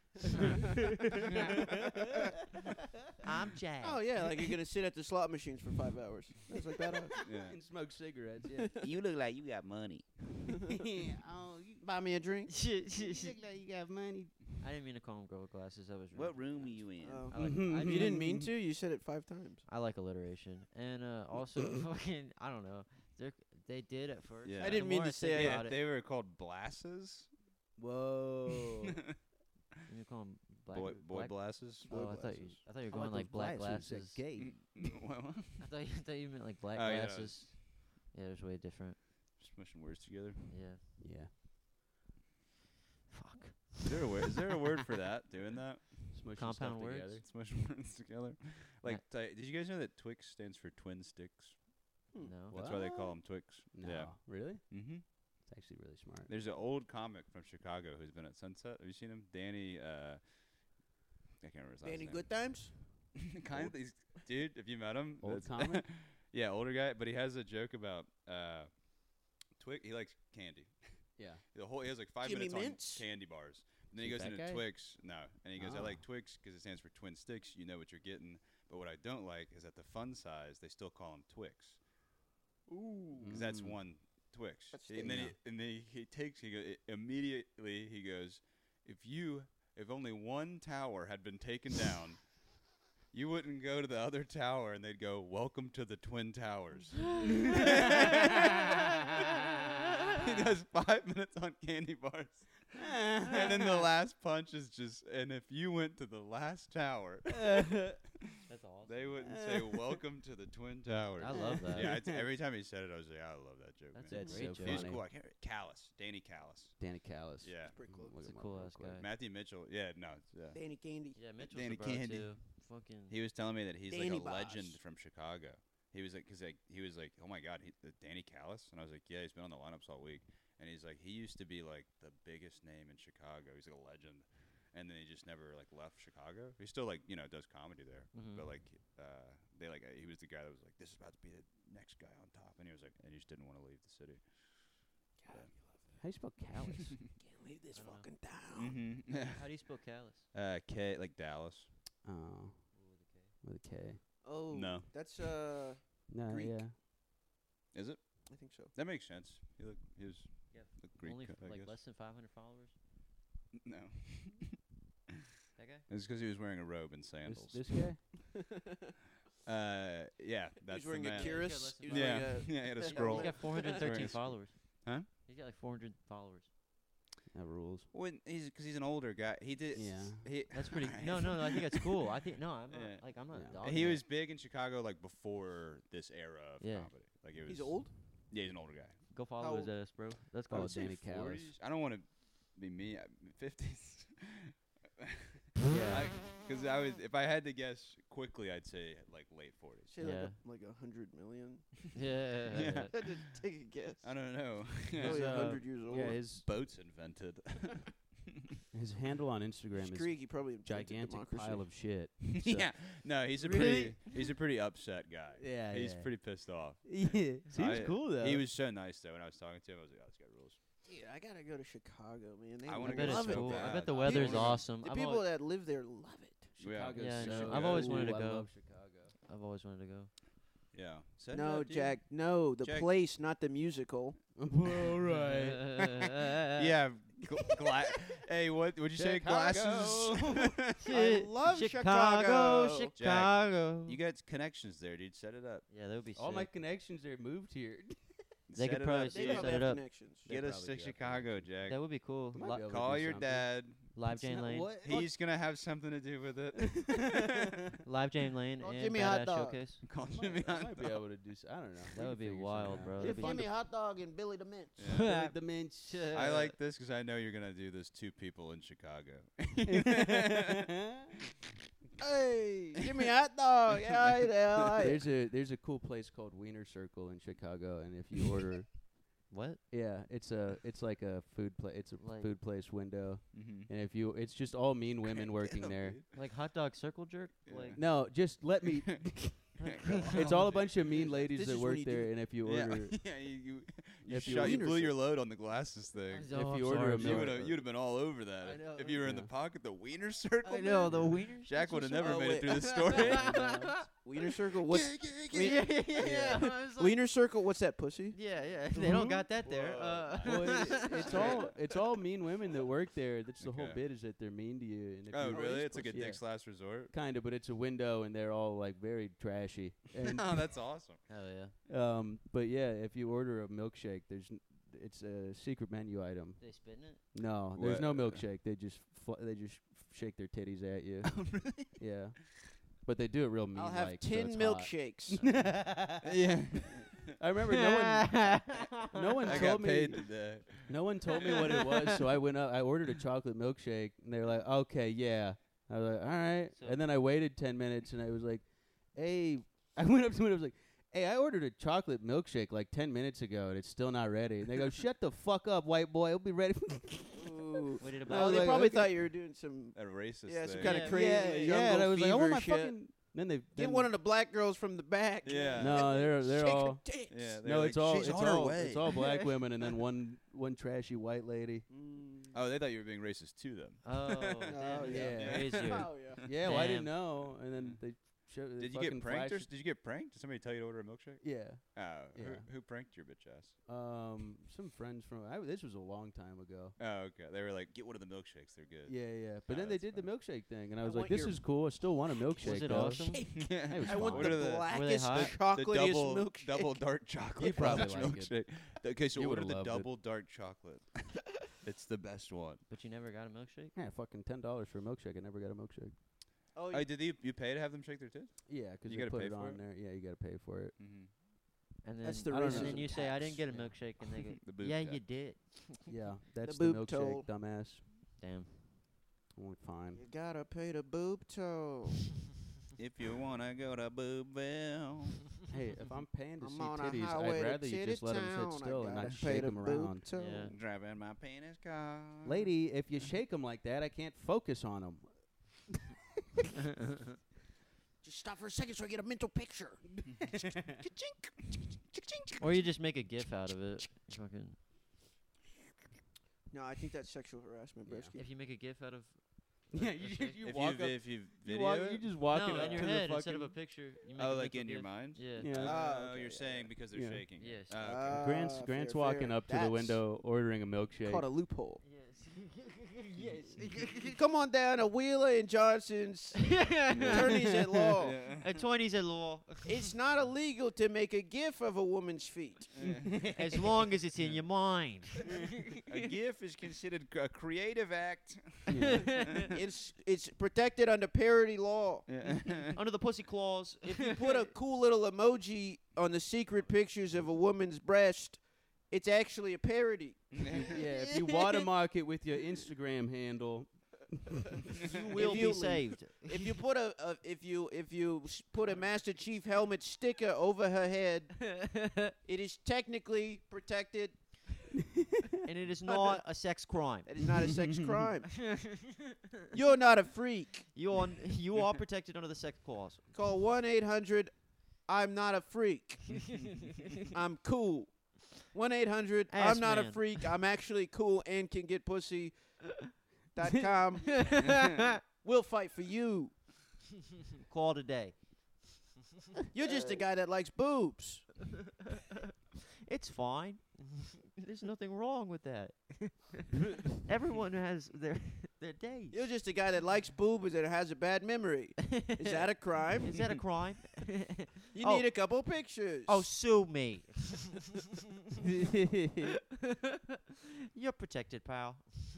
I'm Jack. Oh yeah, like you're gonna sit at the slot machines for 5 hours. It's like that. Yeah. And smoke cigarettes. Yeah. You look like you got money. Oh, you Buy me a drink. look like you got money. I didn't mean to call him girl with glasses. That was rude. What room are you in? Oh. I like, You didn't mean to. You said it 5 times. I like alliteration, and also fucking I don't know. They did at first. Yeah. I didn't The mean more to I think say about it. They were called blasses. Whoa. You call them black Boy black- blasses. Oh, I thought you were going like black glasses. Gay. What? I thought you meant like black Oh, yeah, glasses. Yeah, it was way different. Smushing words together. Yeah. Yeah. Fuck. Is there a word for that? Doing that? Smushing Compound stuff words? together. Smushing words together. Like, did you guys know that Twix stands for twin sticks? No. That's why they call them Twix. No. Yeah. Really? Mm-hmm. It's actually really smart. There's an old comic from Chicago who's been at Sunset. Have you seen him? Danny. I can't remember his last Danny name. Good Times. Kind of. Dude, if you met him, Old that's- comic? Yeah, older guy, but he has a joke about Twix. He likes candy. Yeah. He has like 5 Jimmy minutes Mints? on candy bars. And then he Is goes that into guy? Twix. No, and he goes, I Oh. like Twix because it stands for twin sticks. You know what you're getting. But what I don't like is at the fun size they still call them Twix. Ooh. Because that's Mm. one Twix. That's And then immediately he goes, if only one tower had been taken down, you wouldn't go to the other tower and they'd go, welcome to the Twin Towers. He does 5 minutes on candy bars. And then the last punch is just, and if you went to the last tower, That's awesome. they wouldn't say, welcome to the Twin Towers. I love that. Yeah, every time he said it, I was like, I love that joke. That's man. a That's great so joke. He was funny. cool. I can't Callis. Danny Callis. Danny Callis. Yeah. Pretty close. Look That's him a up cool real ass quick. guy. Matthew Mitchell. Yeah, no. Yeah. Danny Candy. Yeah, Mitchell's Danny a bro Candy. too. Fucking. He was telling me that he's Danny like a legend Boss. from Chicago. He was like, he was like, oh my God, Danny Callis? And I was like, yeah, he's been on the lineups all week. And he's like, he used to be like the biggest name in Chicago. He's like a legend. And then he just never like left Chicago. He still like, does comedy there. Mhm. But like, he was the guy that was like, this is about to be the next guy on top. And he was like, and he just didn't want to leave the city. God, How do you spell Callis? can't leave this I don't know. fucking town. Mm-hmm. How do you spell callus? K, like Dallas. Oh, with a K. Oh. No. That's No, Greek. yeah. Is it? I think so. That makes sense. He was Yeah. the Greek, Only I like guess. less than 500 followers. No. That guy. It's because he was wearing a robe and sandals. This guy? Yeah, that's He's wearing the a man. Curious. He was Yeah, wearing a- yeah, he had a He's scroll. He's got 413 Wearing a followers. Huh? He's got like 400 followers. That rules. When because he's an older guy. He did. Yeah. He, That's pretty. No, I think that's cool. I think no, I'm not. Yeah. Like I'm not. Yeah. dogging He it. was big in Chicago like before this era of Yeah. comedy. Like it was. He's old. Yeah, he's an older guy. Go How follow his old? ass, bro. That's Oh, cool. I'd say Danny Callis. 40s. I don't want to be me. 50s. Yeah. Because I was, if I had to guess quickly, I'd say like late 40s. Say Yeah. like 100 million. Yeah. I had to take a guess. I don't know. Probably His, 100 years old. Yeah, his Boats invented. handle on Instagram is Greek, he probably invented gigantic democracy. pile of shit. So- Yeah. No, he's a Really? pretty upset guy. Yeah, He's yeah. pretty pissed off. Yeah, seems I- cool though. He was so nice though when I was talking to him. I was like, oh, this guy rules. Dude, I gotta go to Chicago, man. They I I wanna bet go it's so cool. I bad. bet the I weather's wanna go. awesome. The I've people always, that live there love it. Chicago's Yeah, I so know. good. I've always wanted to Ooh, I go. love Chicago. I've always wanted to go. Yeah. Set it No, up, dude. Jack. No, the Jack- place, not the musical. All right. Yeah. Hey, what would you say? Glasses. I love Chicago. Chicago. Chicago. You got connections there, dude. Set it up. Yeah, that would be All sick. my connections there moved here. They Set could it probably up, They Yeah, dude. probably set it have up. connections. They Get us probably to do have Chicago, connections. Jack. That would be cool. Might be able to Call do your something. dad. Live It's Jane not- Lane. what? He's gonna have something to do with it. Live Jane Lane Call and Jimmy Badass Hot Dog. Showcase. Call I Jimmy might, I Hot might be Dog. able to do. I don't know. That We would can be figure wild, something bro. out. That'd be Jimmy Hot Dog and Billy the Mints. Yeah. Like the Minch. I like this because I know you're gonna do this to people in Chicago. Hey, Jimmy Hot Dog. Yeah, There's a cool place called Wiener Circle in Chicago, and if you order, What? yeah, it's like a food place. It's a Like- food place window, Mm-hmm. and if you, it's just all mean women working there. Like hot dog circle jerk? Yeah. Like No, just let me. It's all a bunch of mean ladies This that is when work you do there, it. and if you Yeah, order, yeah. You You If you shot, you wiener blew your circle. load on the glasses thing. If you order a You milk- would have been all over that. I know. If you were in the Yeah. pocket, the wiener circle. I know man. the wiener. Jack would have circle. never Oh, made it wait. through the story. Wiener circle. What's Yeah, yeah. I was like- wiener circle? What's that, pussy? Yeah, yeah. They don't Mhm. got that there. Well, it's all mean women that work there. That's the whole Okay. bit, is that they're mean to you. And if Oh, you- really? it's It's like a pussy. dick's last resort. Kind of, but it's a window, and they're all like very trashy. And Oh, that's awesome. Hell yeah. but yeah, if you order a milkshake, it's a secret menu item. They spitting it? No, there's no What? milkshake. They just shake their titties at you. Yeah, but they do it real mean. I'll have like, so 10 it's milkshakes. yeah, I remember no one I told got me. paid today. No one told me what it was, so I went up. I ordered a chocolate milkshake, and they were like, "Okay, yeah." I was like, "All right," So- and then I waited 10 minutes, and I was like, "Hey," I went up to it. I was like, "Hey, I ordered a chocolate milkshake like 10 minutes ago, and it's still not ready." And they go, "Shut the fuck up, white boy. It'll be ready." Ooh. Waited I about. Oh, was they like, probably okay. thought you were doing some A racist yeah, some thing. kind Yeah. of crazy yeah, yeah. jungle And I was like, "Oh fever my shit. fucking." Then they Get then one of the black girls from the back. Yeah. No, they're Shake her all. tits. Yeah, No, it's all She's it's on her all way. it's all black women, and then one trashy white lady. Mm. Oh, they thought you were being racist to them. Oh, Oh, damn, yeah. crazier. Oh, yeah. Yeah, well, I didn't Damn. know, and then they showed. Did you fucking get pranked? flashed- Did you get pranked? Did somebody tell you to order a milkshake? Yeah. Oh, Yeah. who pranked your bitch ass? Some friends from. This was a long time ago. Oh, okay. They were like, get one of the milkshakes. They're good. Yeah, yeah. But Oh, then they that's did the funny. milkshake thing, and I I was like, want "This your- is cool. I still want a milkshake." Was it though. awesome? It was I want fine. What are the the- blackest, hot? chocolatest double, milkshake. double dark chocolate. You probably fudge like milkshake. Okay, so You order would've the loved it. double dark chocolate. It's the best one. But you never got a milkshake? Yeah, fucking $10 for a milkshake. I never got a milkshake. Oh, Oh, did you pay to have them shake their tits? Yeah, 'cause You they gotta put pay it for on it? there. Yeah, you got to pay for it. Mm-hmm. And then, That's the I don't and know. then you say, I tax. didn't get a Yeah. milkshake. And they go, The boob yeah, guy. you did. Yeah, that's The the, boob milkshake, toll. dumbass. Damn. Oh, fine. You gotta pay the boob toll. If you wanna go to Boobville. Hey, if I'm paying to I'm see on a titties, highway I'd to rather you titty just let them town. sit I still and gotta not pay shake the them boob around. toll. Yeah. Driving my penis car. Lady, if you shake them like that, I can't focus on them. Just stop for a second so I get a mental picture. Or you just make a gif out of it. Fucking. No, I think that's sexual harassment, Yeah. Bresky. If you make a gif out of. Yeah, a you shake- you If walk you up. if you You, video walk, it? you just walk no, it up in your to head the instead of a fucking picture. You make Oh, a like mental in your gif. mind? Yeah. Yeah. Ah, Oh, okay, you're yeah, saying yeah. because they're Yeah. shaking. Yes. Oh, okay. Grant's Ah, Grant's fair, walking fair. up to the That's window ordering a milkshake. Called a loophole. Yes. Come on down to Wheeler and Johnson's attorneys at law. Attorneys at law. It's not illegal to make a gif of a woman's feet. As long as it's in your mind. A GIF is considered a creative act. It's protected under parody law. Under the pussy clause. If you put a cool little emoji on the secret pictures of a woman's breast, it's actually a parody. Yeah, if you watermark it with your Instagram handle, You will you- be saved. If you put put a Master Chief helmet sticker over her head, it is technically protected. And it is not a sex crime. It is not a sex crime. You're not a freak. You are protected under the sex clause. Call 1-800 I'm not a freak. I'm cool. 1-800 Ass I'm not a man. freak. I'm actually cool and can get pussy.com. We'll fight for you. Call today. You're just a guy that likes boobs. It's fine. There's nothing wrong with that. Everyone has their days. You're just a guy that likes boobs and has a bad memory. Is that a crime? Is that a crime? You Oh. need a couple pictures. Oh, sue me. You're protected, pal.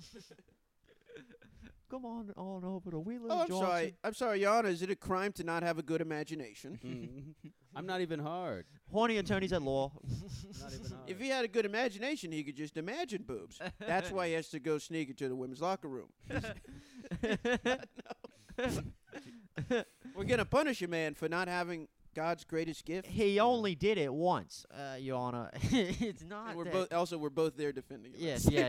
Come on over to Wheeler Oh, I'm Johnson. sorry. I'm sorry, Your Honor. Is it a crime to not have a good imagination? I'm not even hard. Horny attorneys at law. Not even hard. If he had a good imagination, he could just imagine boobs. That's why he has to go sneak into the women's locker room. We're gonna punish a man for not having God's greatest gift. He only did it once, Your Honor. It's not. And we're that- both we're both there defending him. Yes. Yeah.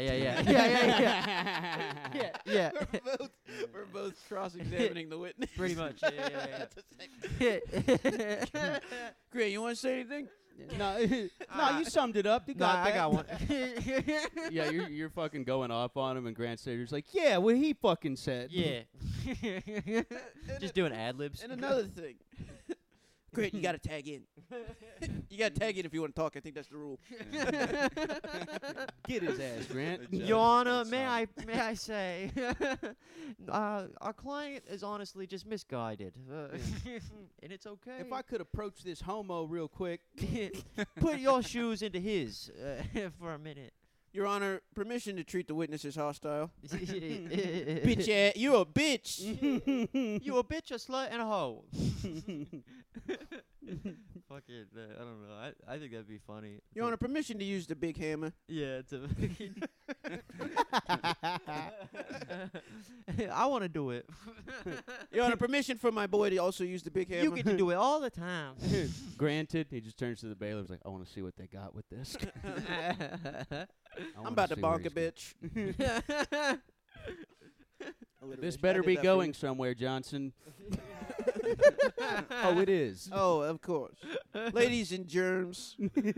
Yeah. We're both cross-examining the witness. Pretty much. Yeah. Grant, you want to say anything? No, no, you summed it up. You got I that. got one. Yeah, you're fucking going off on him, and Grant Slater's like, yeah, what he fucking said. Yeah. Just doing ad libs. And another thing. Great, you got to tag in. You got to tag in if you want to talk. I think that's the rule. Get his ass, Grant. Your Honor, may I say, our client is honestly just misguided, and it's okay. If I could approach this homo real quick. Put your shoes into his for a minute. Your Honor, permission to treat the witnesses hostile. Bitch, Bitch ass, you a bitch. you a bitch, a slut, and a hoe. Fucking, I don't know. I think that'd be funny. Your Honor, permission to use the big hammer. Yeah, it's a. I want to do it. Your Honor, permission for my boy to also use the big hammer. You get to do it all the time. Granted, he just turns to the bailiff. Like, I want to see what they got with this. I'm about to bonk a bitch. This better be going somewhere, Johnson. Oh, it is. Oh, of course. Ladies and germs.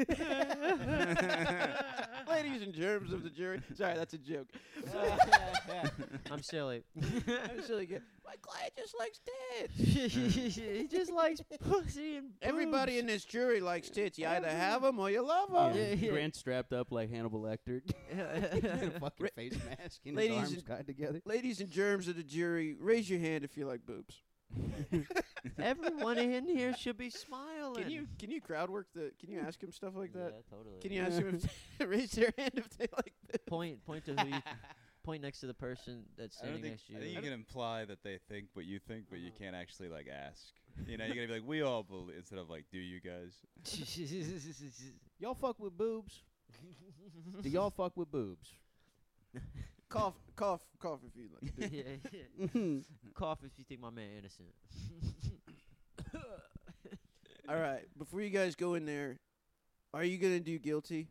Ladies and germs of the jury. Sorry, that's a joke. I'm silly. I'm silly kid. My client just likes tits. He just likes pussy and Everybody in this jury likes tits. You either have them or you love them. Yeah. Grant strapped up like Hannibal Lecter. A fucking face mask and his Ladies arms and- tied together. Ladies and germs of the jury, raise your hand if you like boobs. Everyone in here should be smiling. Can you crowd work the? Can you ask him stuff like that? Yeah, totally. Can you ask him if they raise their hand if they like boobs? point to who you point next to the person that's I don't standing think, next to I think you. you can imply that they think what you think, but you can't actually like ask. You know, you gotta be like, we all believe, instead of like, do you guys? Y'all fuck with boobs? Do y'all fuck with boobs? Cough if you like. Yeah. Cough if you think my man innocent. All right, before you guys go in there, are you gonna do guilty?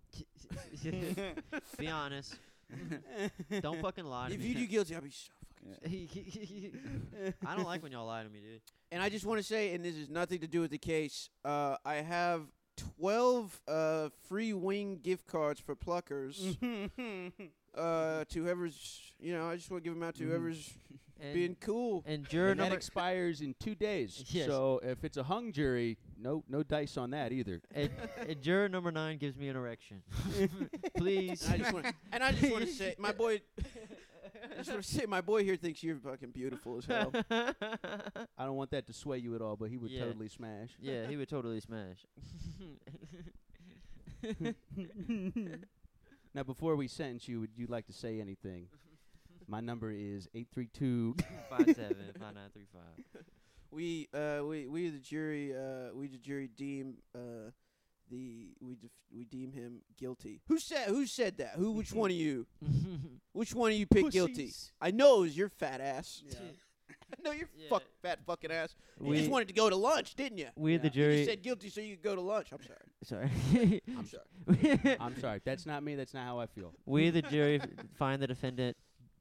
Be honest. Don't fucking lie to If me. you do guilty, I'll be so fucking. Yeah. I don't like when y'all lie to me, dude. And I just want to say, and this has nothing to do with the case, I have 12 free wing gift cards for Pluckers. To whoever's, I just want to give them out to whoever's being cool. And juror And that number expires in 2 days. Yes. So if it's a hung jury, no dice on that either. and juror number 9 gives me an erection. Please. And I just want to say, my boy. I just want to say, my boy here thinks you're fucking beautiful as hell. I don't want that to sway you at all, but he would Yeah. totally smash. Yeah, he would totally smash. Now, before we sentence you, would you like to say anything? My number is 832. 575935. We the jury deem we deem him guilty. Who said that? Which one of you? Which one of you picked guilty? Pussies. I know it was your fat ass. Yeah. I know your Yeah. fat fucking ass. You We- just wanted to go to lunch, didn't you? We the Yeah. You jury. just said guilty so you could go to lunch. I'm sorry. Sorry. I'm sorry. I'm sorry. That's not me. That's not how I feel. We the jury find the defendant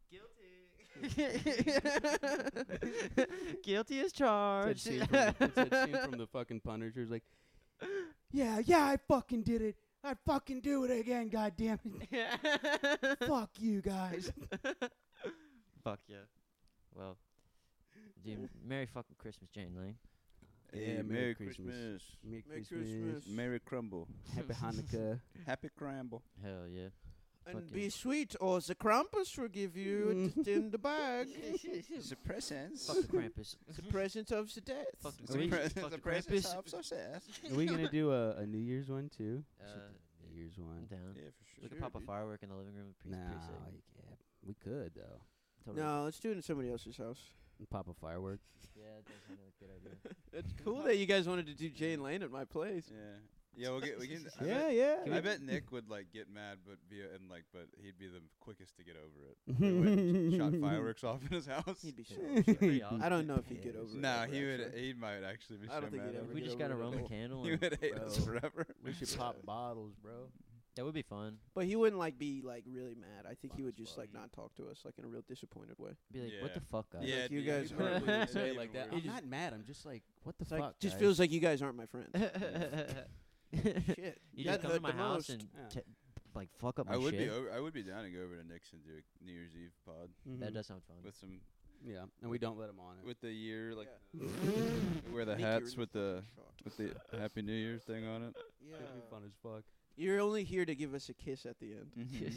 guilty as It's that charged. scene from the fucking Punishers. Like, yeah, I fucking did it. I fucking do it again, goddamn it. Fuck you guys. Fuck yeah. Well, dude, Merry fucking Christmas, Jane Lane. Yeah, Merry Christmas. Merry Merry Christmas. Christmas. Merry crumble. Happy Hanukkah. Happy crumble. Hell yeah. And Fucking- be sweet, or the Krampus will give you it in the bag. The presents. Fuck the Krampus. The present of the death. Fuck the Are we- Krampus. The Fuck the presents Krampus. of success. Are we gonna do a New Year's one too? Uh, New Year's I'm one. down. Yeah, for sure. We could Sure, pop a dude. firework in the living room. No, Pretty sick. yeah, we could though. Totally. No, let's do it in somebody else's house. Pop a firework. Yeah, that does sound like a good idea. It's cool that you guys wanted to do Jane Lane at my place. Yeah. Yeah, we can. I Yeah, bet, yeah. I bet Nick would like get mad, but but he'd be the quickest to get over it. If we went and shot fireworks off in his house. He'd be so Pretty upset. awesome. I don't know if he'd get over it. No, ever, he would. actually. He might actually be I so don't think mad. he'd over ever We it. get just over got a it at Roman all. candle. He And would hate us Bro. forever. We should pop bottles, bro. that would be fun. But he wouldn't be really mad. I think he Fun would as just fuck. not talk to us in a real disappointed way. Be like, what Yeah. the fuck, guys? Yeah, Like, you it'd guys be aren't even really worse. Say it Even like that. worse. I'm not mad. I'm just like, what the It's fuck? like just guys? feels like you guys aren't my friends. Shit. You That just come to hurt my the house most. and Yeah. like fuck up my I would shit. be I would be down to go over to Nick's and do a New Year's Eve pod That Mhm. does sound fun. with some Yeah, and we don't let him on it. with the year like Yeah. wear the Nick, you're hats in with the fucking shot. Happy New Year's thing on it. Yeah. It'd be fun as fuck. You're only here to give us a kiss at the end.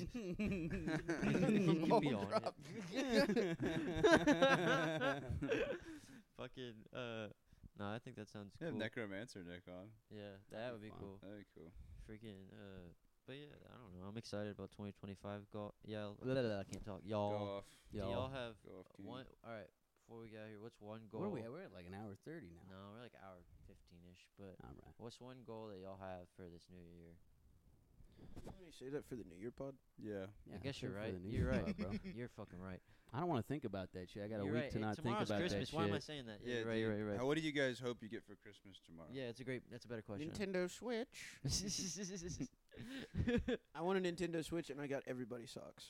You can be on Drop. it. Fucking no, I think that sounds Yeah, cool. Necromancer Nick on. Yeah, that would be fun. cool. That'd be cool. Freaking but yeah, I don't know. I'm excited about 2025. I can't talk. Go Y'all, off. do y'all have Go off. King. one? All right, before we get out here, what's one goal? Where are we at? We're at like an hour 30 now. No, we're like hour 15ish. But All right. what's one goal that y'all have for this new year? Didn't you say that for the New Year pod? Yeah. I guess sure you're for right. the New You're Year right, Club, bro. You're fucking right. I don't want to think about that shit. I got a You're week right. to not think Tomorrow's about Christmas. that Why shit. am I saying that? Yeah, you're right. You're right. You're right. What do you guys hope you get for Christmas tomorrow? Yeah, that's a better question. Nintendo Switch. I want a Nintendo Switch, and I got everybody socks.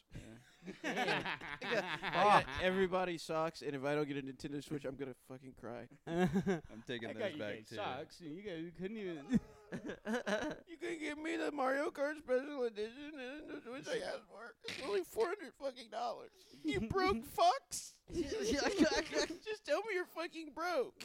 I got everybody socks, and if I don't get a Nintendo Switch, I'm gonna fucking cry. I'm taking I those got you back guys too. socks. And you guys couldn't even. You can give me the Mario Kart Special Edition and the Switch I asked for. It's only $400 fucking dollars. You broke fucks. Just tell me you're fucking broke.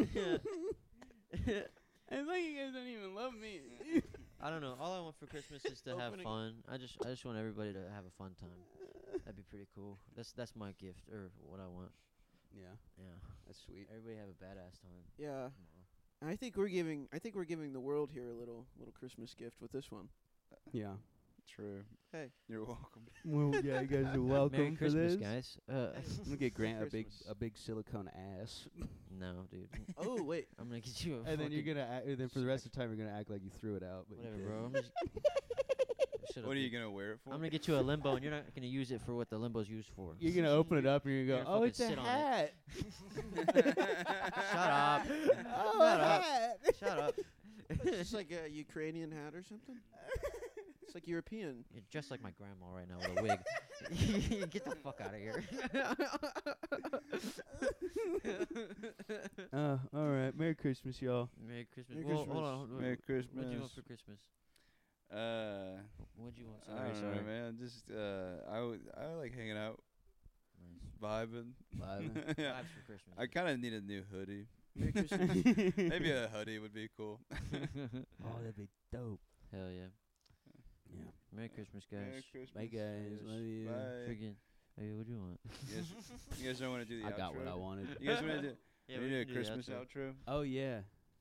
It's like you guys don't even love me. I don't know. All I want for Christmas is to have Opening- fun. I just want everybody to have a fun time. That'd be pretty cool. That's my gift or what I want. Yeah, Yeah. that's sweet. Everybody have a badass time. Yeah, tomorrow. I think we're giving the world here a little Christmas gift with this one. Yeah. True. Hey. You're welcome. Well, yeah, you guys are welcome Merry for Christmas, this. guys. I'm gonna get Grant Christmas. a big silicone ass, No, dude. Oh wait, I'm gonna get you a and then you're fucking- gonna and then for the rest of the time you're gonna act like you threw it out. But you whatever, didn't. bro. I'm just Shut up, What are you dude. gonna wear it for? I'm gonna get you a limbo, and you're not gonna use it for what the limbo's used for. You're gonna open it up and you're You're gonna go, gonna oh, it's a fucking sit on hat. Shut up. Oh, Shut a up. hat. Shut up. it's like a Ukrainian hat or something. It's like European. You're just like my grandma right now with a wig. Get the fuck out of here. All right. Merry Christmas, y'all. Merry Christmas. Merry Well, Christmas. hold on. Hold on. Merry What'd you want Christmas. for Christmas? What'd you want? I Sorry, don't sorry. know, man. Just I like hanging out, Nice. vibing. Vibing. Yeah. Vibes for Christmas. I kind of need a new hoodie. Merry Christmas. Maybe a hoodie would be cool. Oh, that'd be dope. Hell yeah. Yeah. Merry Christmas, guys. Merry Christmas. Bye, guys. Love you. Bye. Friggin'. Hey, what'd you want? You guys don't want to do the I outro? got what I wanted. You guys want to do, Yeah, we we do a can do the Christmas outro. outro? Oh yeah.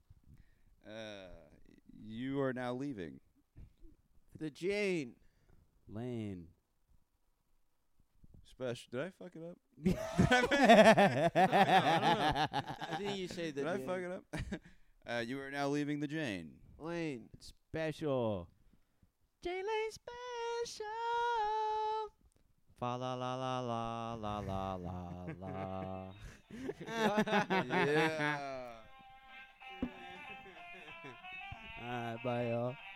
You are now leaving. The Jane. Lane. Special. Did I fuck it up? I think you say the Did I Jane. fuck it up? You are now leaving the Jane. Lane. Special. Jaylen special. Fa la la la la la la la la. Yeah. All right. Bye, y'all.